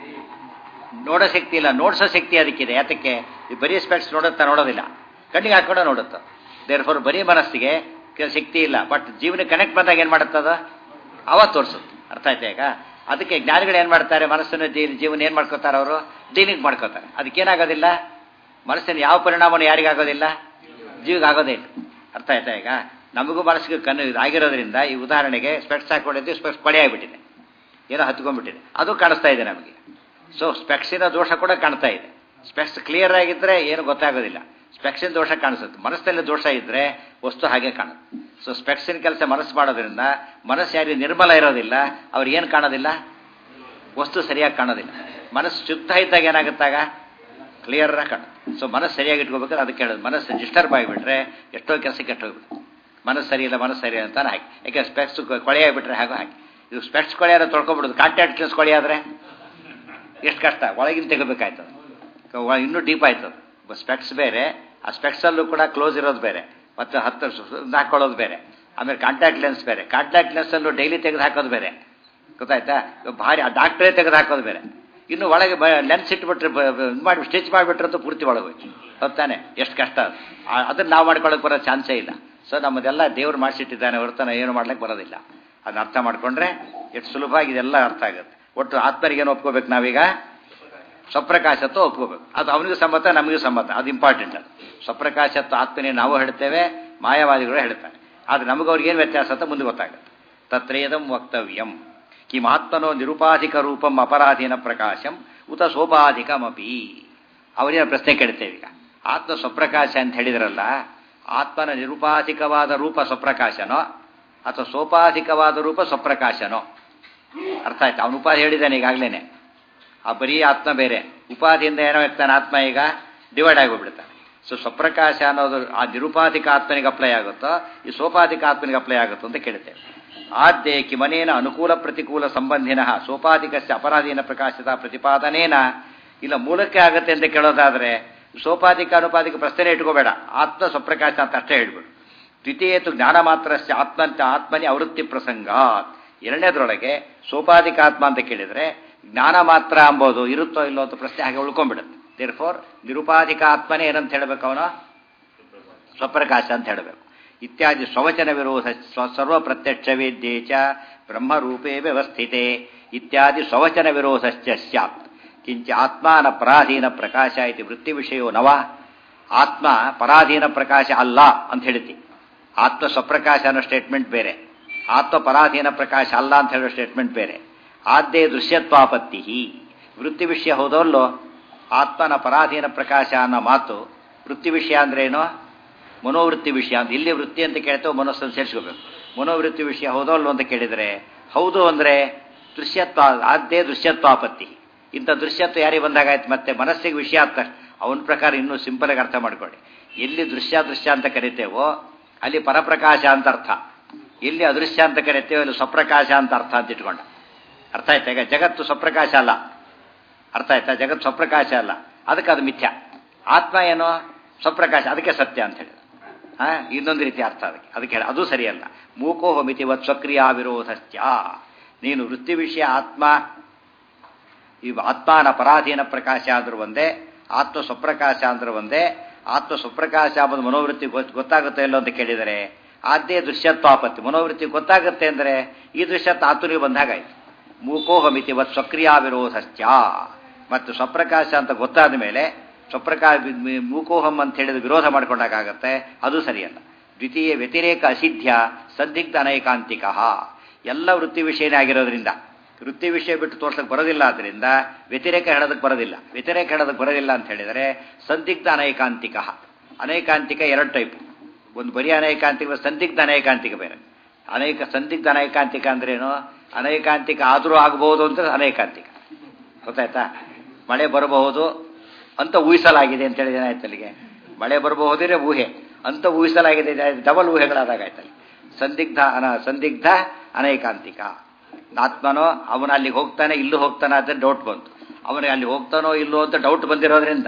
ನೋಡೋ ಶಕ್ತಿ ಇಲ್ಲ, ನೋಡ್ಸೋ ಶಕ್ತಿ ಅದಕ್ಕಿದೆ. ಯಾತಕ್ಕೆ? ಈ ಬರೀ ಸ್ಪೆಕ್ಸ್ ನೋಡುತ್ತಾ? ನೋಡೋದಿಲ್ಲ. ಕಣ್ಣಿಗೆ ಹಾಕೊಂಡು ನೋಡುತ್ತೆ. ದೇರ್ ಫೋರ್ ಬರೀ ಮನಸ್ಸಿಗೆ ಶಕ್ತಿ ಇಲ್ಲ. ಬಟ್ ಜೀವನ ಕನೆಕ್ಟ್ ಬಂದಾಗ ಏನು ಮಾಡುತ್ತದ? ಅವ ತೋರಿಸುತ್ತೆ. ಅರ್ಥ ಆಯ್ತಾ? ಈಗ ಅದಕ್ಕೆ ಜ್ಞಾನಿಗಳು ಏನು ಮಾಡ್ತಾರೆ? ಮನಸ್ಸನ್ನು ಜೀವನ ಏನು ಮಾಡ್ಕೋತಾರೆ? ಅವರು ಡೀಲಿಂಗ್ ಮಾಡ್ಕೋತಾರೆ. ಅದಕ್ಕೇನಾಗೋದಿಲ್ಲ, ಮನಸ್ಸಿನ ಯಾವ ಪರಿಣಾಮನೂ ಯಾರಿಗಾಗೋದಿಲ್ಲ? ಜೀವಿಗೆ ಆಗೋದೇ ಇಲ್ಲ. ಅರ್ಥ ಆಯ್ತಾ? ಈಗ ನಮಗೂ ಮನಸ್ಸಿಗೆ ಕಣ್ಣು ಇದಾಗಿರೋದ್ರಿಂದ ಈ ಉದಾಹರಣೆಗೆ ಸ್ಪೆಕ್ಸ್ ಹಾಕೊಂಡಿದ್ದು ಸ್ಪೆಕ್ಸ್ ಪಳೆಯಾಗಿಬಿಟ್ಟಿದೆ, ಏನೋ ಹತ್ಕೊಂಡ್ಬಿಟ್ಟಿದೆ, ಅದು ಕಾಣಿಸ್ತಾ ಇದೆ ನಮಗೆ. ಸೊ ಸ್ಪೆಕ್ಸಿನ ದೋಷ ಕೂಡ ಕಾಣ್ತಾ ಇದೆ. ಸ್ಪೆಕ್ಸ್ ಕ್ಲಿಯರ್ ಆಗಿದ್ರೆ ಏನು ಗೊತ್ತಾಗೋದಿಲ್ಲ, ಸ್ಪೆಕ್ಸಿನ ದೋಷ ಕಾಣಿಸುತ್ತೆ. ಮನಸ್ಸಲ್ಲಿ ದೋಷ ಇದ್ದರೆ ವಸ್ತು ಹಾಗೆ ಕಾಣುತ್ತೆ. ಸೊ ಸ್ಪೆಕ್ಸಿನ ಕೆಲಸ ಮನಸ್ಸು ಮಾಡೋದ್ರಿಂದ ಮನಸ್ಸು ಯಾರಿಗೆ ನಿರ್ಮಲ ಇರೋದಿಲ್ಲ ಅವ್ರಿಗೆ ಏನು ಕಾಣೋದಿಲ್ಲ? ವಸ್ತು ಸರಿಯಾಗಿ ಕಾಣೋದಿಲ್ಲ. ಮನಸ್ಸು ಶುದ್ಧ ಇದ್ದಾಗ ಏನಾಗುತ್ತಾಗ? ಕ್ಲಿಯರಾಗಿ ಕಾಣುತ್ತೆ. ಸೊ ಮನಸ್ಸು ಸರಿಯಾಗಿ ಇಟ್ಕೋಬೇಕಾದ್ರೆ ಅದಕ್ಕೆ ಹೇಳೋದು, ಮನಸ್ಸು ಡಿಸ್ಟರ್ಬ್ ಆಗಿಬಿಟ್ರೆ ಎಷ್ಟೋ ಕೆಲಸ ಕೆಟ್ಟೋಗ್ಬಿಡುತ್ತೆ. ಮನಸ್ಸು ಸರಿ ಇಲ್ಲ, ಮನಸ್ಸು ಸರಿ ಅಂತಾನೆ ಹಾಕಿ. ಯಾಕೆ ಸ್ಪೆಕ್ಸ್ ಕೊಳೆ ಆಗಿಬಿಟ್ರೆ ಹಾಗೋ ಹಾಕಿ. ಇದು ಸ್ಪೆಕ್ಸ್ ಕೊಳೆಯಾದ್ರೆ ತೊಳ್ಕೊಬಿಡೋದು, ಕಾಂಟ್ಯಾಕ್ಟ್ ಲೆನ್ಸ್ ಕೊಳೆ ಆದರೆ ಎಷ್ಟು ಕಷ್ಟ, ಒಳಗಿನ ತೆಗೋಬೇಕಾಯ್ತದೆ, ಇನ್ನೂ ಡೀಪ್ ಆಯ್ತದೆ. ಸ್ಪೆಕ್ಸ್ ಬೇರೆ, ಆ ಸ್ಪೆಕ್ಸಲ್ಲೂ ಕೂಡ ಕ್ಲೋಸ್ ಇರೋದು ಬೇರೆ, ಮತ್ತು ಹತ್ತು ಹಾಕೊಳ್ಳೋದು ಬೇರೆ, ಆಮೇಲೆ ಕಾಂಟ್ಯಾಕ್ಟ್ ಲೆನ್ಸ್ ಬೇರೆ. ಕಾಂಟ್ಯಾಕ್ಟ್ ಲೆನ್ಸಲ್ಲೂ ಡೈಲಿ ತೆಗೆದು ಹಾಕೋದು ಬೇರೆ, ಗೊತ್ತಾಯ್ತಾ? ಭಾರಿ ಆ ಡಾಕ್ಟ್ರೇ ತೆಗೆದು ಹಾಕೋದು ಬೇರೆ. ಇನ್ನು ಒಳಗೆ ಲೆನ್ಸ್ ಇಟ್ಬಿಟ್ರೆ ಮಾಡಿ ಸ್ಟಿಚ್ ಮಾಡಿಬಿಟ್ರಂತೂ ಪೂರ್ತಿ ಒಳಗೆ ಹೋಯ್ತು. ಹೊತ್ತಾನೆ ಎಷ್ಟು ಕಷ್ಟ ಅದು. ಅದನ್ನು ನಾವು ಮಾಡ್ಕೊಳ್ಳೋಕೆ ಬರೋ ಚಾನ್ಸೇ ಇಲ್ಲ. ಸೊ ನಮ್ಮದೆಲ್ಲ ದೇವ್ರು ಮಾಡಿಸಿಟ್ಟಿದ್ದಾನೆ ಹೊರತಾನೆ ಏನು ಮಾಡ್ಲಿಕ್ಕೆ ಬರೋದಿಲ್ಲ. ಅದನ್ನ ಅರ್ಥ ಮಾಡ್ಕೊಂಡ್ರೆ ಎಷ್ಟು ಸುಲಭವಾಗಿ ಇದೆಲ್ಲ ಅರ್ಥ ಆಗುತ್ತೆ. ಒಟ್ಟು ಆತ್ಮರಿಗೇನು ಒಪ್ಕೋಬೇಕು ನಾವೀಗ? ಸ್ವಪ್ರಕಾಶತ್ವ ಒಪ್ಕೋಬೇಕು. ಅದು ಅವನಿಗೂ ಸಮ್ಮತ, ನಮಗೂ ಸಮ್ಮತ. ಅದು ಇಂಪಾರ್ಟೆಂಟ್. ಅದು ಸ್ವಪ್ರಕಾಶತ್ವ ಆತ್ಮನೇ ನಾವು ಹೇಳ್ತೇವೆ, ಮಾಯಾವಾದಿಗಳು ಹೇಳ್ತಾರೆ. ಆದರೆ ನಮಗವ್ರಿಗೇನು ವ್ಯತ್ಯಾಸ ಅಂತ ಮುಂದೆ ಗೊತ್ತಾಗುತ್ತೆ. ತತ್ರೇದಂ ವಕ್ತವ್ಯಂ ಕಿಂ ಆತ್ಮನೋ ನಿರುಪಾಧಿಕ ರೂಪಂ ಅಪರಾಧೀನ ಪ್ರಕಾಶಂ ಉತ ಸೋಪಾಧಿಕಮಪಿ. ಅವರೇನು ಪ್ರಶ್ನೆ ಕೇಳ್ತೇವೆ ಈಗ. ಆತ್ಮ ಸ್ವಪ್ರಕಾಶ ಅಂತ ಹೇಳಿದ್ರಲ್ಲ, ಆತ್ಮನ ನಿರುಪಾಧಿಕವಾದ ರೂಪ ಸ್ವಪ್ರಕಾಶನೋ ಅಥವಾ ಸೋಪಾಧಿಕವಾದ ರೂಪ ಸ್ವಪ್ರಕಾಶನೋ? ಅರ್ಥ ಆಯ್ತು? ಅವನು ಉಪಾಧಿ ಹೇಳಿದ್ದಾನೆ ಈಗಾಗಲೇ. ಆ ಬರೀ ಆತ್ಮ ಬೇರೆ, ಉಪಾಧಿಯಿಂದ ಏನೋ ಇರ್ತಾನೆ ಆತ್ಮ, ಈಗ ಡಿವೈಡ್ ಆಗೋಗ್ಬಿಡ್ತಾನೆ. ಸೊ ಸ್ವಪ್ರಕಾಶ ಅನ್ನೋದು ಆ ನಿರುಪಾಧಿಕ ಆತ್ಮನಿಗೆ ಅಪ್ಲೈ ಆಗುತ್ತೋ ಈ ಸೋಪಾಧಿಕ ಆತ್ಮನಿಗೆ ಅಪ್ಲೈ ಆಗುತ್ತೋ ಅಂತ ಕೇಳ್ತೇವೆ. ಆದ್ಯೆ ಕಿಮನೇನ ಅನುಕೂಲ ಪ್ರತಿಕೂಲ ಸಂಬಂಧಿನ ಸೋಪಾಧಿಕಸ್ಯ ಅಪರಾಧೀನ ಪ್ರಕಾಶದ ಪ್ರತಿಪಾದನೇನ. ಇಲ್ಲ ಮೂಲಕ್ಕೆ ಆಗುತ್ತೆ ಅಂತ ಕೇಳೋದಾದ್ರೆ ಸೋಪಾಧಿಕ ಅನುಪಾಧಿಕ ಪ್ರಶ್ನೆ ಇಟ್ಕೋಬೇಡ, ಆತ್ಮ ಸ್ವಪ್ರಕಾಶ ಅಂತ ಅಷ್ಟೇ ಹೇಳ್ಬಿಡು. ದ್ವಿತೀಯತು ಜ್ಞಾನ ಮಾತ್ರಸ್ಯ ಆತ್ಮಂತ ಆತ್ಮನಿ ಅವೃತ್ತಿ ಪ್ರಸಂಗ. ಎರಡನೇದ್ರೊಳಗೆ ಸೋಪಾಧಿಕ ಆತ್ಮ ಅಂತ ಕೇಳಿದ್ರೆ ಜ್ಞಾನ ಮಾತ್ರ ಅಂಬೋದು ಇರುತ್ತೋ ಇಲ್ಲೋ ಅಂತ ಪ್ರಶ್ನೆ ಹಾಗೆ ಉಳ್ಕೊಂಡ್ಬಿಡುತ್ತೆ. ದೇರ್ ಫೋರ್ ನಿರುಪಾಧಿಕ ಆತ್ಮನೇ ಏನಂತ ಹೇಳಬೇಕು? ಅವನು ಸ್ವಪ್ರಕಾಶ ಅಂತ ಹೇಳಬೇಕು. ಇತ್ಯಾದಿ ಸ್ವವಚನ ವಿರೋಧ ಸರ್ವ ಪ್ರತ್ಯಕ್ಷ ವೇದ್ಯೇಚ ಬ್ರಹ್ಮರೂಪೇ ವ್ಯವಸ್ಥಿತೆ ಇತ್ಯಾದಿ ಸ್ವವಚನ ವಿರೋಧಶ್ಚ ಸ್ಯಾತ್. ಕಿಂಚ ಆತ್ಮಾನ ಪರಾಧೀನ ಪ್ರಕಾಶ ಇತಿ ವೃತ್ತಿ ವಿಷಯೋ ನವ. ಆತ್ಮ ಪರಾಧೀನ ಪ್ರಕಾಶ ಅಲ್ಲ ಅಂತ ಹೇಳ್ತಿ. ಆತ್ಮ ಸ್ವಪ್ರಕಾಶ ಅನ್ನೋ ಸ್ಟೇಟ್ಮೆಂಟ್ ಬೇರೆ, ಆತ್ಮ ಪರಾಧೀನ ಪ್ರಕಾಶ ಅಲ್ಲ ಅಂತ ಹೇಳೋ ಸ್ಟೇಟ್ಮೆಂಟ್ ಬೇರೆ. ಆದ್ಯೇ ದೃಶ್ಯತ್ವಾಪತ್ತಿ. ವೃತ್ತಿ ವಿಷಯ ಹೋದಲ್ಲೋ ಆತ್ಮನ ಪರಾಧೀನ ಪ್ರಕಾಶ ಅನ್ನೋ ಮಾತು ವೃತ್ತಿ ವಿಷಯ ಅಂದ್ರೇನು? ಮನೋವೃತ್ತಿ ವಿಷಯ ಅಂತ. ಇಲ್ಲಿ ವೃತ್ತಿ ಅಂತ ಕೇಳ್ತೇವೆ, ಮನಸ್ಸನ್ನು ಸೇರಿಸ್ಕೋಬೇಕು. ಮನೋವೃತ್ತಿ ವಿಷಯ ಹೋದಲ್ಲೋ ಅಂತ ಕೇಳಿದರೆ ಹೌದು ಅಂದರೆ ದೃಶ್ಯತ್ವ, ಆದ್ಯೇ ದೃಶ್ಯತ್ವಾಪತ್ತಿ. ಇಂಥ ದೃಶ್ಯತ್ವ ಯಾರಿಗೆ ಬಂದಾಗಾಯ್ತು? ಮತ್ತೆ ಮನಸ್ಸಿಗೆ ವಿಷಯ ಅಂತ. ಅವನ ಪ್ರಕಾರ ಇನ್ನೂ ಸಿಂಪಲ್ ಆಗಿ ಅರ್ಥ ಮಾಡ್ಕೊಳ್ಳಿ. ಎಲ್ಲಿ ದೃಶ್ಯ ದೃಶ್ಯ ಅಂತ ಕರಿತೇವೋ ಅಲ್ಲಿ ಪರಪ್ರಕಾಶ ಅಂತ ಅರ್ಥ, ಎಲ್ಲಿ ಅದೃಶ್ಯ ಅಂತ ಕರಿತೇವೋ ಅಲ್ಲಿ ಸ್ವಪ್ರಕಾಶ ಅಂತ ಅರ್ಥ ಅಂತ ಇಟ್ಕೊಂಡ. ಅರ್ಥ ಆಯ್ತಾ? ಈಗ ಜಗತ್ತು ಸ್ವಪ್ರಕಾಶ ಅಲ್ಲ, ಅರ್ಥ ಆಯ್ತಾ? ಜಗತ್ತು ಸ್ವಪ್ರಕಾಶ ಅಲ್ಲ, ಅದಕ್ಕೆ ಅದು ಮಿಥ್ಯ. ಆತ್ಮ ಏನೋ ಸ್ವಪ್ರಕಾಶ, ಅದಕ್ಕೆ ಸತ್ಯ ಅಂತ ಹೇಳಿದ್ರು. ಹಾ, ಇನ್ನೊಂದು ರೀತಿ ಅರ್ಥ ಅದಕ್ಕೆ. ಅದಕ್ಕೆ ಅದು ಸರಿಯಲ್ಲ. ಮೂಕೋಹ ಮಿತಿವತ್ ಸ್ವಕ್ರಿಯಾ ವಿರೋಧಶ್ಚ. ನೀನು ವೃತ್ತಿ ವಿಷಯ ಆತ್ಮ ಈ ಆತ್ಮನ ಪರಾಧೀನ ಪ್ರಕಾಶ ಆದ್ರೂ ಒಂದೇ, ಆತ್ಮ ಸ್ವಪ್ರಕಾಶ ಅಂದ್ರೆ ಒಂದೇ. ಆತ್ಮ ಸ್ವಪ್ರಕಾಶ ಎಂಬುದು ಮನೋವೃತ್ತಿ ಗೊತ್ತಾಗುತ್ತೋ ಇಲ್ಲೋ ಅಂತ ಕೇಳಿದರೆ ಆದ್ಯ ದೃಶ್ಯತ್ವಾಪತ್ತಿ. ಮನೋವೃತ್ತಿ ಗೊತ್ತಾಗುತ್ತೆ ಅಂದರೆ ಈ ದೃಶ್ಯತ್ವ ಆತುನಿಗೆ ಬಂದಾಗಾಯ್ತು. ಮೂಕೋಹಮಿತಿ ವತ್ ಸ್ವಕ್ರಿಯಾ ವಿರೋಧಶ್ಚ. ಮತ್ತು ಸ್ವಪ್ರಕಾಶ ಅಂತ ಗೊತ್ತಾದ ಮೇಲೆ ಸ್ವಪ್ರಕಾಶ ಮೂಕೋಹಂ ಅಂತ ಹೇಳಿದ ವಿರೋಧ ಮಾಡ್ಕೊಂಡಾಗತ್ತೆ, ಅದು ಸರಿಯಲ್ಲ. ದ್ವಿತೀಯ ವ್ಯತಿರೇಕ ಅಸಿದ್ಧ್ಯ ಸಂದಿಗ್ಧ ಅನೈಕಾಂತಿಕ. ಎಲ್ಲ ವೃತ್ತಿ ವಿಷಯನೇ ಆಗಿರೋದ್ರಿಂದ ವೃತ್ತಿ ವಿಷಯ ಬಿಟ್ಟು ತೋರ್ಸಕ್ಕೆ ಬರೋದಿಲ್ಲ. ಆದ್ದರಿಂದ ವ್ಯತಿರೇಕ ಹೇಳೋದಕ್ಕೆ ಬರೋದಿಲ್ಲ. ವ್ಯತಿರೇಕ ಹೇಳೋದಕ್ಕೆ ಬರೋದಿಲ್ಲ ಅಂತ ಹೇಳಿದರೆ ಸಂದಿಗ್ಧ ಅನೈಕಾಂತಿಕ. ಅನೈಕಾಂತಿಕ ಎರಡು ಟೈಪ್. ಒಂದು ಬರೀ ಅನೈಕಾಂತಿಕ, ಸಂದಿಗ್ಧ ಅನೈಕಾಂತಿಕ ಬೇರೆ. ಅನೇಕ ಸಂದಿಗ್ಧ ಅನೈಕಾಂತಿಕ ಅಂದ್ರೇನು? ಅನೈಕಾಂತಿಕ ಆದರೂ ಆಗಬಹುದು ಅಂತ ಅನೈಕಾಂತಿಕ. ಗೊತ್ತಾಯ್ತಾ? ಮಳೆ ಬರಬಹುದು ಅಂತ ಊಹಿಸಲಾಗಿದೆ ಅಂತೇಳಿ ಏನಾಯ್ತು ಅಲ್ಲಿಗೆ? ಮಳೆ ಬರಬಹುದಿದ್ರೆ ಊಹೆ ಅಂತ ಊಹಿಸಲಾಗಿದೆ, ಡಬಲ್ ಊಹೆಗಳಾದಾಗಾಯ್ತಲ್ಲಿ. ಸಂದಿಗ್ಧ ಅನ ಸಂದಿಗ್ಧ ಅನೈಕಾಂತಿಕ. ಆತ್ಮನೋ ಅವನು ಅಲ್ಲಿಗೆ ಹೋಗ್ತಾನೆ ಇಲ್ಲೂ ಹೋಗ್ತಾನೆ ಅಂತ ಡೌಟ್ ಬಂತು. ಅವನಿಗೆ ಅಲ್ಲಿ ಹೋಗ್ತಾನೋ ಇಲ್ಲೋ ಅಂತ ಡೌಟ್ ಬಂದಿರೋದ್ರಿಂದ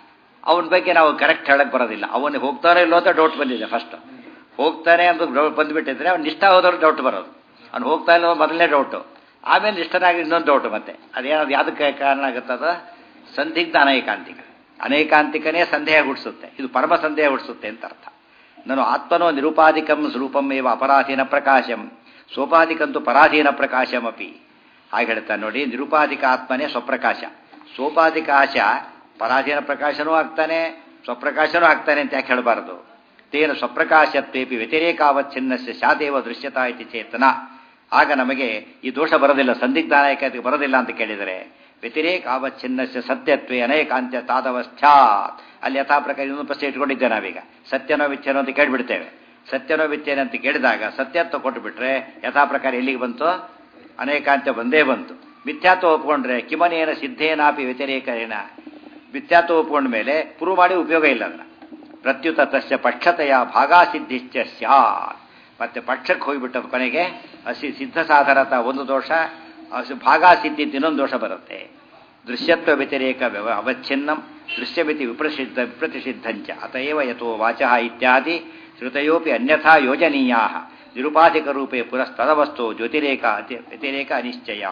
ಅವನ ಬಗ್ಗೆ ನಾವು ಕರೆಕ್ಟ್ ಹೇಳಕ್ ಬರೋದಿಲ್ಲ. ಅವನಿಗೆ ಹೋಗ್ತಾನೋ ಇಲ್ಲೋ ಅಂತ ಡೌಟ್ ಬಂದಿದೆ. ಫಸ್ಟ್ ಹೋಗ್ತಾನೆ ಅಂತ ಡೌಟ್ ಬಂದುಬಿಟ್ಟಿದ್ರೆ ಅವ್ನು ನಿಷ್ಠ ಹೋದವ್ರು ಡೌಟ್ ಬರೋದು. ಅವ್ನು ಹೋಗ್ತಾ ಇಲ್ಲೋ ಮೊದಲನೇ ಡೌಟು, ಆಮೇಲೆ ನಿಷ್ಠನಾಗಿ ಇನ್ನೊಂದು ಡೌಟು. ಮತ್ತೆ ಅದೇನಾದ್ರು ಯಾವುದಕ್ಕೆ ಕಾರಣ ಆಗುತ್ತದ? ಸಂದಿಗ್ಧ ಅನೈಕಾಂತಿಕ. ಅನೈಕಾಂತಿಕನೇ ಸಂದೇಹ ಹುಟ್ಟಿಸುತ್ತೆ, ಇದು ಪರಮ ಸಂದೇಹ ಹುಟ್ಟಿಸುತ್ತೆ ಅಂತ ಅರ್ಥ. ನಾನು ಆತ್ಮನೋ ನಿರುಪಾಧಿಕಂ ಸ್ವರೂಪಂ ಏವ ಅಪರಾಧೀನ ಪ್ರಕಾಶಂ ಸೋಪಾಧಿಕಂತೂ ಪರಾಧೀನ ಪ್ರಕಾಶಮಪಿ. ಹಾಗೆ ಹೇಳ್ತಾನೆ ನೋಡಿ, ನಿರುಪಾಧಿಕ ಆತ್ಮನೇ ಸ್ವಪ್ರಕಾಶ, ಸೋಪಾಧಿಕಾಶ ಪರಾಧೀನ ಪ್ರಕಾಶನೂ ಆಗ್ತಾನೆ ಸ್ವಪ್ರಕಾಶನೂ ಆಗ್ತಾನೆ ಅಂತ ಯಾಕೆ ಹೇಳಬಾರದು? ತೇನ ಸ್ವಪ್ರಕಾಶತ್ವೇಪಿ ವ್ಯತಿರೇಕಾವಚ್ಛಿನ್ನಸ್ಯ ಶಾದೇವ ದೃಶ್ಯತಾ ಇತಿ ಚೇತನ. ಆಗ ನಮಗೆ ಈ ದೋಷ ಬರೋದಿಲ್ಲ, ಸಂದಿಗ್ಧಾನೈಕತೆ ಬರೋದಿಲ್ಲ ಅಂತ ಕೇಳಿದರೆ ವ್ಯತಿರೇಕಾವಚ್ಛಿನ್ನಸ್ಯ ಸತ್ಯತ್ವೇ ಅನೇಕಾಂತ್ಯ ತಾದವಸ್ಥ್ಯಾತ್. ಅಲ್ಲಿ ಯಥಾ ಪ್ರಕಾರ ಇನ್ನೊಂದು ಪ್ರಶ್ನೆ ಇಟ್ಕೊಂಡಿದ್ದೆ ನಾವೀಗ. ಸತ್ಯನೋ ಮಿಥ್ಯನೋ ಅಂತ ಕೇಳಿಬಿಡ್ತೇವೆ. ಸತ್ಯನೋ ಮಿಥ್ಯನ ಅಂತ ಕೇಳಿದಾಗ ಸತ್ಯತ್ವ ಕೊಟ್ಟುಬಿಟ್ರೆ ಯಥಾ ಪ್ರಕಾರ ಎಲ್ಲಿಗೆ ಬಂತು? ಅನೇಕಾಂತ್ಯ ಬಂದೇ ಬಂತು. ಮಿಥ್ಯಾತ್ವ ಒಪ್ಕೊಂಡ್ರೆ ಕಿಮನೇನ ಸಿದ್ಧೇನಾಪಿ ವ್ಯತಿರೇಕೇನ. ಮಿಥ್ಯಾತ್ವ ಒಪ್ಕೊಂಡ ಮೇಲೆ ಪ್ರೂವ್ ಮಾಡಿ ಉಪಯೋಗ ಇಲ್ಲ. ಅದನ್ನ ಪ್ರತ್ಯುತ ತಸ್ಯ ಪಕ್ಷತೆಯ ಭಾಗಾಸಿದ್ಧಿಶ್ಚ ಸ್ಯಾತ್. ಮತ್ತೆ ಪಕ್ಷಕ್ಕೆ ಹೋಗಿಬಿಟ್ಟದ ಕೊನೆಗೆ ಅಸಿ ಸಿದ್ಧ ಸಾಧನತ ಒಂದು ದೋಷ, ಭಾಗಾಸಿದ್ಧಿ ಇನ್ನೊಂದು ದೋಷ ಬರುತ್ತೆ. ದೃಶ್ಯತ್ವ ವ್ಯತಿರೇಕ ವ್ಯವ ಅವಚ್ಛಿನ್ನಂ ದೃಶ್ಯಮಿತಿ ವಿಪ್ರಸಿದ್ಧ ವಿಪ್ರತಿಷಿದ್ಧಂಚ ಅತಏವ ಯಥೋ ವಾಚಃ ಇತ್ಯಾದಿ ಶ್ರುತಯೋಪಿ ಅನ್ಯಥಾ ಯೋಜನೀಯಾ ನಿರುಪಾಧಿಕ ರೂಪೇ ಪುರಸ್ತದವಸ್ತು ಜ್ಯೋತಿರೇಕ ವ್ಯತಿರೇಕ ಅನಿಶ್ಚಯ.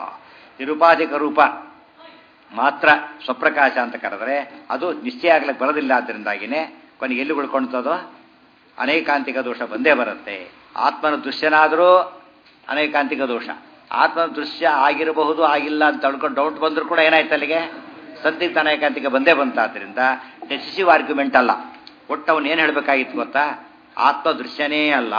ನಿರುಪಾಧಿಕ ರೂಪ ಮಾತ್ರ ಸ್ವಪ್ರಕಾಶ ಅಂತ ಕರೆದರೆ ಅದು ನಿಶ್ಚಯ ಆಗ್ಲಿಕ್ಕೆ ಬರೋದಿಲ್ಲ. ಆದ್ದರಿಂದಾಗಿನೇ ಕೊನೆಗೆ ಎಲ್ಲಿ ಉಳ್ಕೊಳ್ತದೋ ಅನೈಕಾಂತಿಕ ದೋಷ ಬಂದೇ ಬರುತ್ತೆ. ಆತ್ಮನ ದೃಶ್ಯನಾದರೂ ಅನೈಕಾಂತಿಕ ದೋಷ. ಆತ್ಮನ ದೃಶ್ಯ ಆಗಿರಬಹುದು ಆಗಿಲ್ಲ ಅಂತ ತಿಳ್ಕೊಂಡು ಡೌಟ್ ಬಂದರೂ ಕೂಡ ಏನಾಯ್ತು ಅಲ್ಲಿಗೆ? ಸಂದಿಗ್ಧ ಅನೈಕಾಂತಿಕ ಬಂದೇ ಬಂತಾದ್ರಿಂದ ಡೆಸಿಸಿವ್ ಆರ್ಗ್ಯುಮೆಂಟ್ ಅಲ್ಲ. ಒಟ್ಟು ಅವನು ಏನು ಹೇಳಬೇಕಾಗಿತ್ತು ಗೊತ್ತಾ? ಆತ್ಮ ದೃಶ್ಯನೇ ಅಲ್ಲ,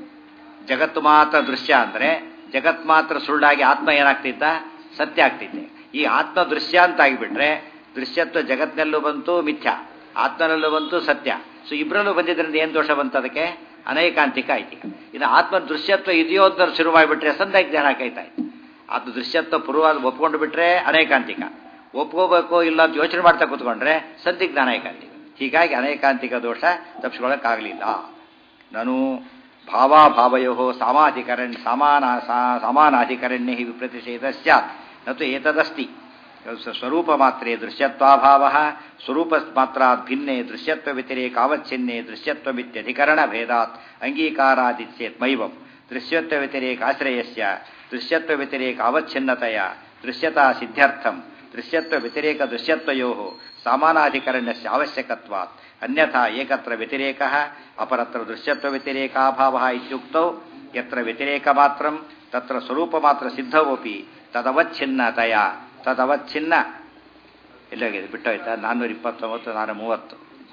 ಜಗತ್ತು ಮಾತ್ರ ದೃಶ್ಯ. ಅಂದರೆ ಜಗತ್ ಮಾತ್ರ ಸುಳ್ಳಾಗಿ ಆತ್ಮ ಏನಾಗ್ತಿದ್ದ? ಸತ್ಯ ಆಗ್ತಿದ್ದೆ. ಈ ಆತ್ಮ ದೃಶ್ಯ ಅಂತ ಆಗಿಬಿಟ್ರೆ ದೃಶ್ಯತ್ವ ಜಗತ್ತಿನಲ್ಲೂ ಬಂತು ಮಿಥ್ಯ, ಆತ್ಮನಲ್ಲೂ ಬಂತು ಸತ್ಯ. ಸೊ ಇಬ್ಬರಲ್ಲೂ ಬಂದಿದ್ರಿಂದ ಏನು ದೋಷ ಬಂತು? ಅದಕ್ಕೆ ಅನೈಕಾಂತಿಕ ಆಯ್ತು. ಇನ್ನು ಆತ್ಮ ದೃಶ್ಯತ್ವ ಇದೆಯೋ ಅಂತ ಶುರುವಾಗಿಬಿಟ್ರೆ ಸಂದೇಹ ಜ್ಞಾನಕ್ಕಾಯ್ತಾಯ್ತು. ಆತ್ಮ ದೃಶ್ಯತ್ವ ಪೂರ್ವವಾಗಿ ಒಪ್ಕೊಂಡು ಬಿಟ್ರೆ ಅನೈಕಾಂತಿಕ, ಒಪ್ಕೋಬೇಕು ಇಲ್ಲ ಅಂತ ಯೋಚನೆ ಮಾಡ್ತಾ ಕೂತ್ಕೊಂಡ್ರೆ ಸಂದಿಗ್ಧ ಅನೈಕಾಂತಿಕ. ಹೀಗಾಗಿ ಅನೈಕಾಂತಿಕ ದೋಷ ತಪ್ಪಿಸ್ಕೊಳ್ಳೋಕ್ಕಾಗಲಿಲ್ಲ. ನಾನು ಭಾವಾಭಾವಯೋ ಸಾಮಾಧಿಕರಣ್ಯ ಸಮಾನ ಸಮಾನಾಧಿಕರಣ್ಯ ಹಿ ವಿಪ್ರತಿಷೇಧ ಸ್ಯಾತ್ ನತು ಏತದಸ್ತಿ. ಸ್ವರೂಪ ಮಾತ್ರೇ ದೃಶ್ಯತ್ವಾಭಾವ ಸ್ವರೂಪ ಮಾತ್ರಾತ್ ಭಿನ್ನೆ ದೃಶ್ಯತ್ವ ವ್ಯತಿರೇಕ ಅವಚ್ಛಿನ್ನೆ ದೃಶ್ಯತ್ವಮಿತ್ಯಧಿಕರಣ ಭೇದಾತ್ ಅಂಗೀಕಾರಾದಿತ್ಯೇತ್ ಮೈವಂ ದೃಶ್ಯತ್ವ ವ್ಯತಿರೇಕ ಆಶ್ರಯಸ್ಯ ದೃಶ್ಯತ್ವ ವ್ಯತಿರೇಕ ಅವಚ್ಛಿನ್ನತೆಯ ದೃಶ್ಯತಾ ಸಿದ್ಧ್ಯರ್ಥಂ ದೃಶ್ಯತ್ವ ವ್ಯತಿರೇಕ ದೃಶ್ಯತ್ವಯೋ ಸಮಾನಾಧಿಕರಣ್ಯಸ್ಯ ಅವಶ್ಯಕತ್ವಾತ್ ಅನ್ಯಥಾ ಏಕತ್ರ ವ್ಯತಿರೇಕ ಅಪರತ್ರ ದೃಶ್ಯತ್ವ ವ್ಯತಿರೇಕಾಭಾವ ಇತ್ಯುಕ್ತೌ ಯತ್ರ ವ್ಯತಿರೇಕ ಮಾತ್ರಂ ತತ್ರ ಸ್ವರೂಪ ಮಾತ್ರ ಸಿದ್ಧವೋಪಿ ತದವಚ್ಛಿನ್ನತೆಯ ತದವಚ್ಛಿನ್ನ ಎಲ್ಲೋಗಿದೆ ಬಿಟ್ಟೋಯ್ತಾ? ನಾನ್ನೂರ ಇಪ್ಪತ್ತೊಂಬತ್ತು ನಾನ್ನೂರ ಮೂವತ್ತು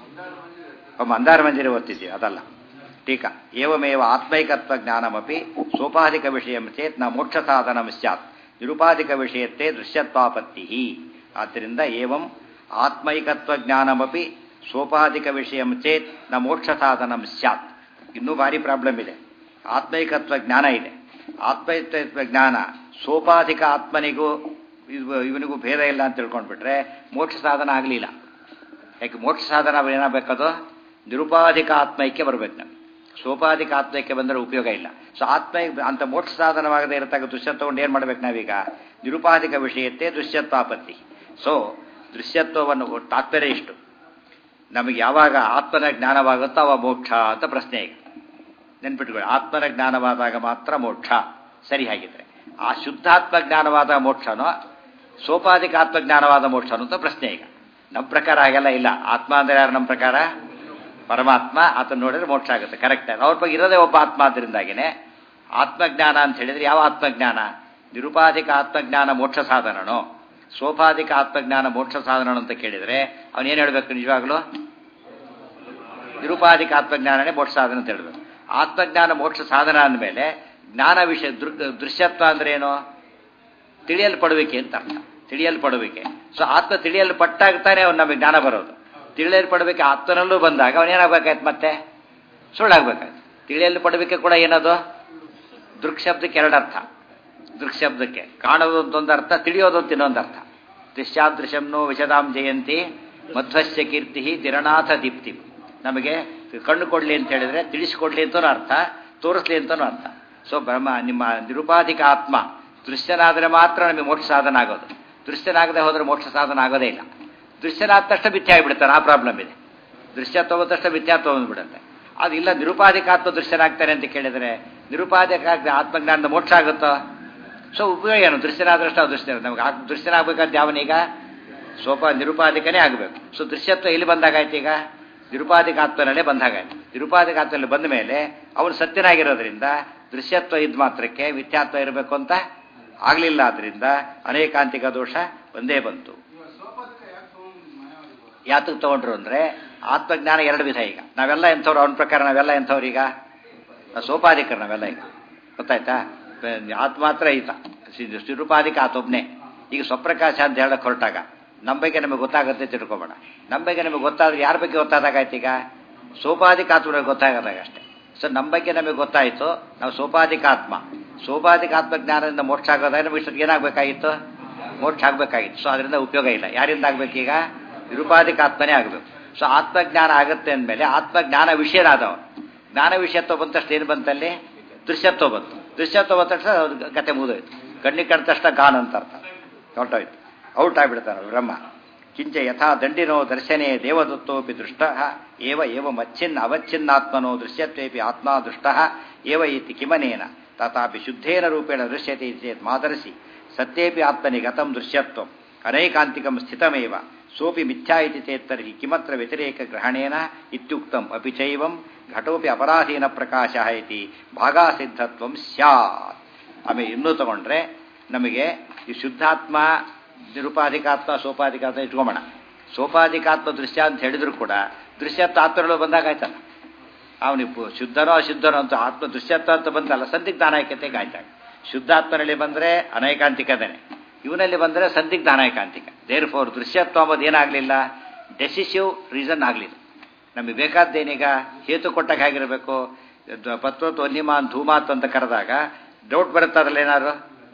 ಮಂದಾರ ಮಂಜರಿ ಓದ್ತಿದ್ದೀವಿ, ಅದಲ್ಲ ಟೀಕಾ. ಏವಮೇವ ಆತ್ಮೈಕತ್ವ ಜ್ಞಾನಮಪಿ ಸೋಪಾಧಿಕ ವಿಷಯ ಚೇತ್ ನ ಮೋಕ್ಷ ಸಾಧನ ಸ್ಯಾತ್ ನಿರುಪಾಧಿಕ ವಿಷಯತ್ತೆ ದೃಶ್ಯತ್ವಾಪತ್ತಿ. ಆದ್ದರಿಂದ ಏವಂ ಆತ್ಮೈಕತ್ವ ಜ್ಞಾನಮಪಿ ಸೋಪಾಧಿಕ ವಿಷಯ ಚೇತ್ ನ ಮೋಕ್ಷ ಸಾಧನ ಸ್ಯಾತ್. ಇನ್ನೂ ಭಾರಿ ಪ್ರಾಬ್ಲಮ್ ಇದೆ. ಆತ್ಮೈಕತ್ವ ಜ್ಞಾನ ಇದೆ, ಆತ್ಮೈಕತ್ವ ಜ್ಞಾನ ಸೋಪಾಧಿಕ ಆತ್ಮನಿಗೂ ಇವನಿಗೂ ಭೇದ ಇಲ್ಲ ಅಂತ ತಿಳ್ಕೊಂಡ್ಬಿಟ್ರೆ ಮೋಕ್ಷ ಸಾಧನ ಆಗಲಿಲ್ಲ. ಯಾಕೆ ಮೋಕ್ಷ ಸಾಧನ ಏನಾಗಬೇಕದು? ನಿರುಪಾಧಿಕ ಆತ್ಮೈಕ್ಯ ಬರಬೇಕು. ನಮಗೆ ಸೋಪಾಧಿಕ ಆತ್ಮೈಕ್ಯ ಬಂದರೆ ಉಪಯೋಗ ಇಲ್ಲ. ಸೊ ಆತ್ಮ ಅಂತ ಮೋಕ್ಷ ಸಾಧನವಾಗದೇ ಇರತಕ್ಕ ದೃಶ್ಯ ತಗೊಂಡು ಏನು ಮಾಡಬೇಕು ನಾವೀಗ? ನಿರುಪಾಧಿಕ ವಿಷಯತ್ತೆ ದೃಶ್ಯತ್ವಾಪತ್ತಿ. ಸೊ ದೃಶ್ಯತ್ವವನ್ನು ತಾತ್ಪರ್ಯ ಇಷ್ಟು. ನಮಗೆ ಯಾವಾಗ ಆತ್ಮನ ಜ್ಞಾನವಾಗುತ್ತೋ ಅವ ಮೋಕ್ಷ ಅಂತ ಪ್ರಶ್ನೆ. ಈಗ ನೆನ್ಪಿಟ್ಕೊಳ್ಳಿ, ಆತ್ಮನ ಜ್ಞಾನವಾದಾಗ ಮಾತ್ರ ಮೋಕ್ಷ. ಸರಿ, ಹಾಗಿದ್ರೆ ಆ ಶುದ್ಧಾತ್ಮ ಜ್ಞಾನವಾದ ಮೋಕ್ಷನೋ ಸೋಪಾಧಿಕ ಆತ್ಮಜ್ಞಾನವಾದ ಮೋಕ್ಷನೋ ಅಂತ ಪ್ರಶ್ನೆ. ಈಗ ನಮ್ಮ ಪ್ರಕಾರ ಹಾಗೆಲ್ಲ ಇಲ್ಲ. ಆತ್ಮ ಅಂದರೆ ಯಾರು? ನಮ್ಮ ಪ್ರಕಾರ ಪರಮಾತ್ಮ ಆತನ ನೋಡಿದ್ರೆ ಮೋಕ್ಷ ಆಗುತ್ತೆ. ಕರೆಕ್ಟ್. ಅವ್ರ ಬಗ್ಗೆ ಇರೋದೇ ಒಬ್ಬ ಆತ್ಮ. ಆದ್ದರಿಂದಾಗಿನೇ ಆತ್ಮಜ್ಞಾನ ಅಂತ ಹೇಳಿದ್ರೆ ಯಾವ ಆತ್ಮಜ್ಞಾನ? ನಿರುಪಾಧಿಕ ಆತ್ಮಜ್ಞಾನ ಮೋಕ್ಷ ಸಾಧನನೋ ಸೋಪಾಧಿಕ ಆತ್ಮಜ್ಞಾನ ಮೋಕ್ಷ ಸಾಧನನೋ ಅಂತ ಕೇಳಿದರೆ ಅವನೇನು ಹೇಳಬೇಕು? ನಿಜವಾಗ್ಲೂ ನಿರುಪಾಧಿಕ ಆತ್ಮಜ್ಞಾನನೇ ಮೋಕ್ಷ ಸಾಧನ ಅಂತ ಹೇಳಬೇಕು. ಆತ್ಮಜ್ಞಾನ ಮೋಕ್ಷ ಸಾಧನ ಅಂದಮೇಲೆ ಜ್ಞಾನ ವಿಷಯ ದೃಶ್ಯತ್ವ ಅಂದ್ರೆ ಏನು? ತಿಳಿಯಲ್ಪಡುವಿಕೆ ಅಂತ ಅರ್ಥ. ತಿಳಿಯಲ್ಪಡುವಿಕೆ. ಸೊ ಆತ್ಮ ತಿಳಿಯಲ್ಪಟ್ಟಾಗ್ತಾನೆ ಅವನು ನಮಗೆ ಜ್ಞಾನ ಬರೋದು. ತಿಳಿಯಲ್ಪಡುವಿಕೆ ಆತ್ಮನಲ್ಲೂ ಬಂದಾಗ ಅವನೇನಾಗಬೇಕಾಯ್ತು? ಮತ್ತೆ ಸುಳ್ಳಾಗಬೇಕಾಯ್ತು. ತಿಳಿಯಲ್ಪಡುವಿಕೆ ಕೂಡ ಏನದು? ದೃಕ್ಶಬ್ದಕ್ಕೆ ಎರಡು ಅರ್ಥ. ದೃಕ್ಶಬ್ದಕ್ಕೆ ಕಾಣೋದೊಂದು ಅರ್ಥ, ತಿಳಿಯೋದೊಂದು ಇನ್ನೊಂದು ಅರ್ಥ. ದೃಶ್ಯಾದೃಶ್ಯಂನೋ ವಿಶದಾಂ ಜಯಂತಿ ಮಧ್ವಸ್ಯ ಕೀರ್ತಿ ತಿರಣಾಥ ದೀಪ್ತಿ. ನಮಗೆ ಕಣ್ಣು ಕೊಡ್ಲಿ ಅಂತ ಹೇಳಿದ್ರೆ ತಿಳಿಸ್ಕೊಡ್ಲಿ ಅಂತನೂ ಅರ್ಥ, ತೋರಿಸ್ಲಿ ಅಂತನೂ ಅರ್ಥ. ಸೊ ಬ್ರಹ್ಮ ನಿಮ್ಮ ನಿರುಪಾಧಿಕ ಆತ್ಮ ದೃಶ್ಯನಾದರೆ ಮಾತ್ರ ನಮಗೆ ಮೋಕ್ಷ ಸಾಧನ ಆಗೋದು. ದೃಶ್ಯನಾಗದೆ ಹೋದರೆ ಮೋಕ್ಷ ಸಾಧನ ಆಗೋದೇ ಇಲ್ಲ. ದೃಶ್ಯನಾದ ತಕ್ಷಣ ಮಿಥ್ಯ ಆಗಿಬಿಡ್ತಾನೆ. ಆ ಪ್ರಾಬ್ಲಮ್ ಇದೆ. ದೃಶ್ಯ ತಗೊಂಡ ತಕ್ಷಣ ಮಿಥ್ಯ ತಗೊಂಡ್ಬಿಡುತ್ತೆ. ಅದು ಇಲ್ಲ ನಿರುಪಾಧಿಕ ಆತ್ಮ ದೃಶ್ಯನಾಗ್ತಾನೆ ಅಂತ ಕೇಳಿದರೆ ನಿರುಪಾಧಿಕ ಆತ್ಮಜ್ಞಾನದ ಮೋಕ್ಷ ಆಗುತ್ತೋ? ಸೊ ಉಪಯೋಗ ಏನು? ದೃಶ್ಯನಾದಷ್ಟು ದೃಶ್ಯ ನಮಗೆ ಆ ದೃಶ್ಯನಾಗಬೇಕಂತ ಯಾವನೀಗ ಸೋಪ ನಿರುಪಾಧಿಕನೇ ಆಗಬೇಕು. ಸೊ ದೃಶ್ಯತ್ವ ಇಲ್ಲಿ ಬಂದಾಗಾಯ್ತು. ಈಗ ನಿರುಪಾಧಿಕ ಆತ್ಮನಲ್ಲೇ ಬಂದಾಗಾಯ್ತು. ನಿರುಪಾಧಿಕ ಆತ್ಮನಲ್ಲಿ ಬಂದ ಮೇಲೆ ಅವನು ಸತ್ಯನಾಗಿರೋದ್ರಿಂದ ದೃಶ್ಯತ್ವ ಇದ್ ಮಾತ್ರಕ್ಕೆ ಮಿಥ್ಯಾತ್ವ ಇರಬೇಕು ಅಂತ ಆಗಲಿಲ್ಲ. ಆದ್ರಿಂದ ಅನೇಕಾಂತಿಕ ದೋಷ ಒಂದೇ ಬಂತು. ಯಾತಕ್ಕೆ ತಗೊಂಡ್ರು ಅಂದ್ರೆ ಆತ್ಮಜ್ಞಾನ ಎರಡು ವಿಧ. ಈಗ ನಾವೆಲ್ಲ ಎಂಥವ್ರು? ಅವನ ಪ್ರಕಾರ ನಾವೆಲ್ಲ ಎಂಥವ್ರು? ಈಗ ಸೋಪಾಧಿಕರು ನಾವೆಲ್ಲ. ಈಗ ಗೊತ್ತಾಯ್ತಾ? ಆತ್ಮ ಮಾತ್ರ ಈತ ನಿರುಪಾಧಿಕ ಆತೊಬ್ನೇ. ಈಗ ಸ್ವಪ್ರಕಾಶ ಅಂತ ಹೇಳಕ್ ಹೊರಟಾಗ ನಮ್ಮ ಬಗ್ಗೆ ನಮಗೆ ಗೊತ್ತಾಗುತ್ತೆ ತಿಳ್ಕೊಬೇಡ. ನಮ್ಮ ಬಗ್ಗೆ ನಮಗೆ ಗೊತ್ತಾದ್ರೆ ಯಾರ ಬಗ್ಗೆ ಗೊತ್ತಾದಾಗಾಯ್ತು? ಈಗ ಸೋಪಾಧಿಕ ಆತ್ಮ ಗೊತ್ತಾಗದಾಗ ಅಷ್ಟೇ. ಸೊ ನಮ್ಮ ಬಗ್ಗೆ ನಮಗೆ ಗೊತ್ತಾಯಿತು, ನಾವು ಸೋಪಾಧಿಕ ಆತ್ಮ. ಸೋಪಾಧಿಕ ಆತ್ಮಜ್ಞಾನದಿಂದ ಮೋಕ್ಷ ಆಗೋದಾಗ ನಮಗೆ ಇಷ್ಟೊತ್ತಿಗೆ ಏನಾಗಬೇಕಾಗಿತ್ತು? ಮೋಕ್ಷ ಆಗಬೇಕಾಗಿತ್ತು. ಸೊ ಅದರಿಂದ ಉಪಯೋಗ ಇಲ್ಲ. ಯಾರಿಂದ ಆಗ್ಬೇಕೀಗ? ನಿರುಪಾಧಿಕ ಆತ್ಮನೇ ಆಗಬೇಕು. ಸೊ ಆತ್ಮಜ್ಞಾನ ಆಗುತ್ತೆ ಅಂದಮೇಲೆ ಆತ್ಮಜ್ಞಾನ ವಿಷಯನಾದವ. ಜ್ಞಾನ ವಿಷಯತ್ವ ಬಂದ ತಕ್ಷಣ ಏನು ಬಂತಲ್ಲಿ? ದೃಶ್ಯತ್ವ ಬಂತು. ದೃಶ್ಯತ್ವ ಬಂದ ತಕ್ಷಣ ಕತೆ ಮುಗಿದೋಯ್ತು. ಕಣ್ಣಿಗೆ ಕಂಡ ತಕ್ಷಣ ಗಾನ್ ಅಂತ ಅರ್ಥ ಹೊರಟೋಯ್ತು. ಔಟ್ ಆಗಿಬಿಡ್ತಾನೆ ಬ್ರಹ್ಮ. ಕಿಂಚ ಯಥಾ ದಂಡಿನೋ ದರ್ಶನೇ ದೇವದತ್ತೋಪಿ ದೃಷ್ಟ ಏವ ಏವ ಮಚ್ಛಿನ್ನ ಅವಚ್ಛಿನ್ನಾತ್ಮನೋ ದೃಶ್ಯತ್ವೇಪಿ ಆತ್ಮ ದೃಷ್ಟ ಏವ ಇತಿ ಕಿಮನೇನ ತಥಾಪಿ ಶುದ್ಧೇನ ರೂಪೇಣ ದೃಶ್ಯತೆ ಚೇತ್ ಮಾದರ್ಸಿ ಸತ್ಯೇಪಿ ಆತ್ಮನಿ ಗತಂ ದೃಶ್ಯತ್ವಂ ಅನೈಕಾಂತಿಕಂ ಸ್ಥಿತಮೇವ ಸೋಪಿ ಮಿಥ್ಯಾ ಇತಿ ಚೇತ್ ತರ್ಹಿ ಕಿಮತ್ರ ವ್ಯತಿರೇಕ ಗ್ರಹಣೇನ ಇತ್ಯುಕ್ತಂ ಅಪಿ ಚೈವಂ ಘಟೋಪಿ ಅಪರಾಧೀನ ಪ್ರಕಾಶ ಇತಿ ಭಾಗಾಸಿದ್ಧತ್ವಂ ಸ್ಯಾತ್. ಆಮೇಲೆ ಇನ್ನೂ ತಗೊಂಡ್ರೆ ನಮಗೆ ಈ ಶುದ್ಧಾತ್ಮ ನಿರುಪಾಧಿಕಾತ್ಮ ಸೋಪಾಧಿಕಾತ್ಮ ಇಟ್ಕೊಂಬೋಣ. ಸೋಪಾಧಿಕಾತ್ಮ ದೃಶ್ಯ ಅಂತ ಹೇಳಿದ್ರು ಕೂಡ ದೃಶ್ಯತ್ವ ಆತ್ಮಗಳು ಬಂದಾಗ ಆಯ್ತಲ್ಲ. ಅವನಿಪ್ಪು ಶುದ್ಧನೋ ಅಶುದ್ಧನೋ ಅಂತ ಆತ್ಮ ದೃಶ್ಯತ್ವ ಅಂತ ಬಂತಲ್ಲ, ಸಂದಿಗ್ಧ ಅನೈಕತೆಗೆ ಆಯ್ತಾಗ. ಶುದ್ಧಾತ್ಮನಲ್ಲಿ ಬಂದರೆ ಅನೈಕಾಂತಿಕದನೆ, ಇವನಲ್ಲಿ ಬಂದರೆ ಸಂದಿಗ್ಧ ಅನೈಕಾಂತಿಕ. ದೇರ್ ಫೋರ್ ದೃಶ್ಯತ್ವ ಅಂಬೋದು ಏನಾಗಲಿಲ್ಲ? ಡೆಸಿಸಿವ್ ರೀಸನ್ ಆಗಲಿಲ್ಲ. ನಮಗೆ ಬೇಕಾದ್ದೇನೀಗ ಹೇತು ಕೊಟ್ಟಾಗ ಹೇಗಿರಬೇಕು? ಪತ್ವತ್ ವನ್ಯಮಾನ್ ಧೂಮಾತ್ ಅಂತ ಕರೆದಾಗ ಡೌಟ್ ಬರುತ್ತೆ. ಅದ್ರಲ್ಲಿ ಏನಾದ್ರು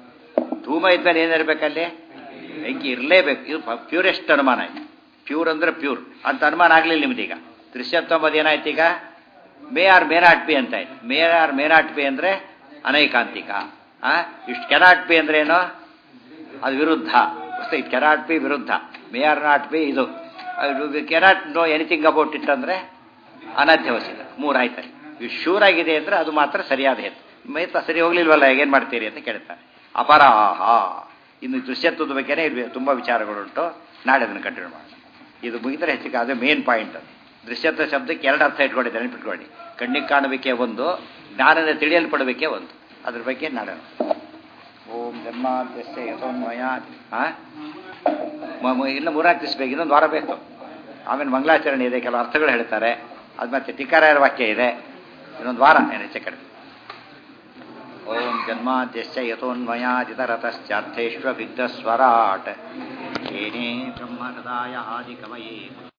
ಧೂಮ ಇದ್ಮೇಲೆ ಏನಿರಬೇಕಲ್ಲಿ? ಬೆಂಕಿ ಇರಲೇಬೇಕು. ಇದು ಪ್ಯೂರೆಸ್ಟ್ ಅನುಮಾನ ಆಯ್ತು. ಪ್ಯೂರ್ ಅಂದ್ರೆ ಪ್ಯೂರ್ ಅಂತ ಅನುಮಾನ ಆಗಲಿಲ್ಲ ನಿಮ್ದೀಗ. ದೃಶ್ಯತ್ವ ಅಂಬೋದು ಏನಾಯ್ತು? ಈಗ may or may not be ಅಂತ ಆಯ್ತು. May or may not be ಅಂದ್ರೆ ಅನೈಕಾಂತಿಕ. ಆ ಇಷ್ಟು ಕೆನಾಟ್ ಬಿ ಅಂದ್ರೆ ಏನು? ಅದು ವಿರುದ್ಧ. ಇಟ್ ಕೆನಾಟ್ ಬಿ ವಿರುದ್ಧ. ಮೇ ಆರ್ ನಾಟ್ ಬಿ ಇದು cannot know anything about it ಅಂದ್ರೆ ಅನಧ್ಯವಸಿತ. ಮೂರು ಆಯ್ತಾರೆ. ಇದು ಶೂರ್ ಆಗಿದೆ ಅಂದ್ರೆ ಅದು ಮಾತ್ರ ಸರಿಯಾದ ಹೇತು. ಮೈತ ಸರಿ ಹೋಗ್ಲಿಲ್ವಲ್ಲ, ಹೇಗೇನು ಮಾಡ್ತೀರಿ ಅಂತ ಕೇಳ್ತಾರೆ. ಅಪರಾಹ. ಇನ್ನು ದೃಶ್ಯತ್ವದ ಬಗ್ಗೆನೇ ಇರಬೇಕು, ತುಂಬ ವಿಚಾರಗಳುಂಟು. ನಾಳೆ ಅದನ್ನು ಕಂಟಿನ್ಯೂ ಮಾಡೋಣ. ಇದು ಮುಗಿದರೆ ಹೆಚ್ಚಿಗೆ ಅದು ಮೇನ್ ಪಾಯಿಂಟ್. ಅದು ದೃಶ್ಯತ್ವ ಶಬ್ದಕ್ಕೆ ಎರಡು ಅರ್ಥ ಇಟ್ಕೊಂಡಿದ್ದೆ, ನೆನಪಿಟ್ಕೊಳ್ಳಿ. ಕಣ್ಣಿಗೆ ಕಾಣಬೇಕೆ ಒಂದು, ಜ್ಞಾನದ ತಿಳಿಯಲ್ಪಡಬೇಕೆ ಒಂದು. ಅದ್ರ ಬಗ್ಗೆ ನಾಳೆ ಓಂ ಜನ್ಮಾದ್ಯಸ್ಯ ಯಥೋನ್ಮಯ. ಹಾಂ ಇನ್ನು ಮೂರ್ನಾಲ್ಕು ದಿವಸ ಬೇಕು, ಇನ್ನೊಂದು ವಾರ ಬೇಕು. ಆಮೇಲೆ ಮಂಗಳಾಚರಣೆ ಇದೆ, ಕೆಲವು ಅರ್ಥಗಳು ಹೇಳ್ತಾರೆ. ಅದು ಮತ್ತೆ ಟೀಕಾರಾಯರ ವಾಕ್ಯ ಇದೆ. ಇನ್ನೊಂದು ವಾರ ಏನು ಹೆಚ್ಚೆ ಕಡಿಮೆ. ಓಂ ಜನ್ಮಾದ್ಯಸ್ಯ ಯಥೋನ್ಮಯಾದಿತರತಶ್ಚಾರ್ಥೇಷ್ವಭಿಘ್ನಸ್ವರಾಟ್ ಏನೇ ಬ್ರಹ್ಮಹೃದಾಯ ಆದಿಕವಯೇ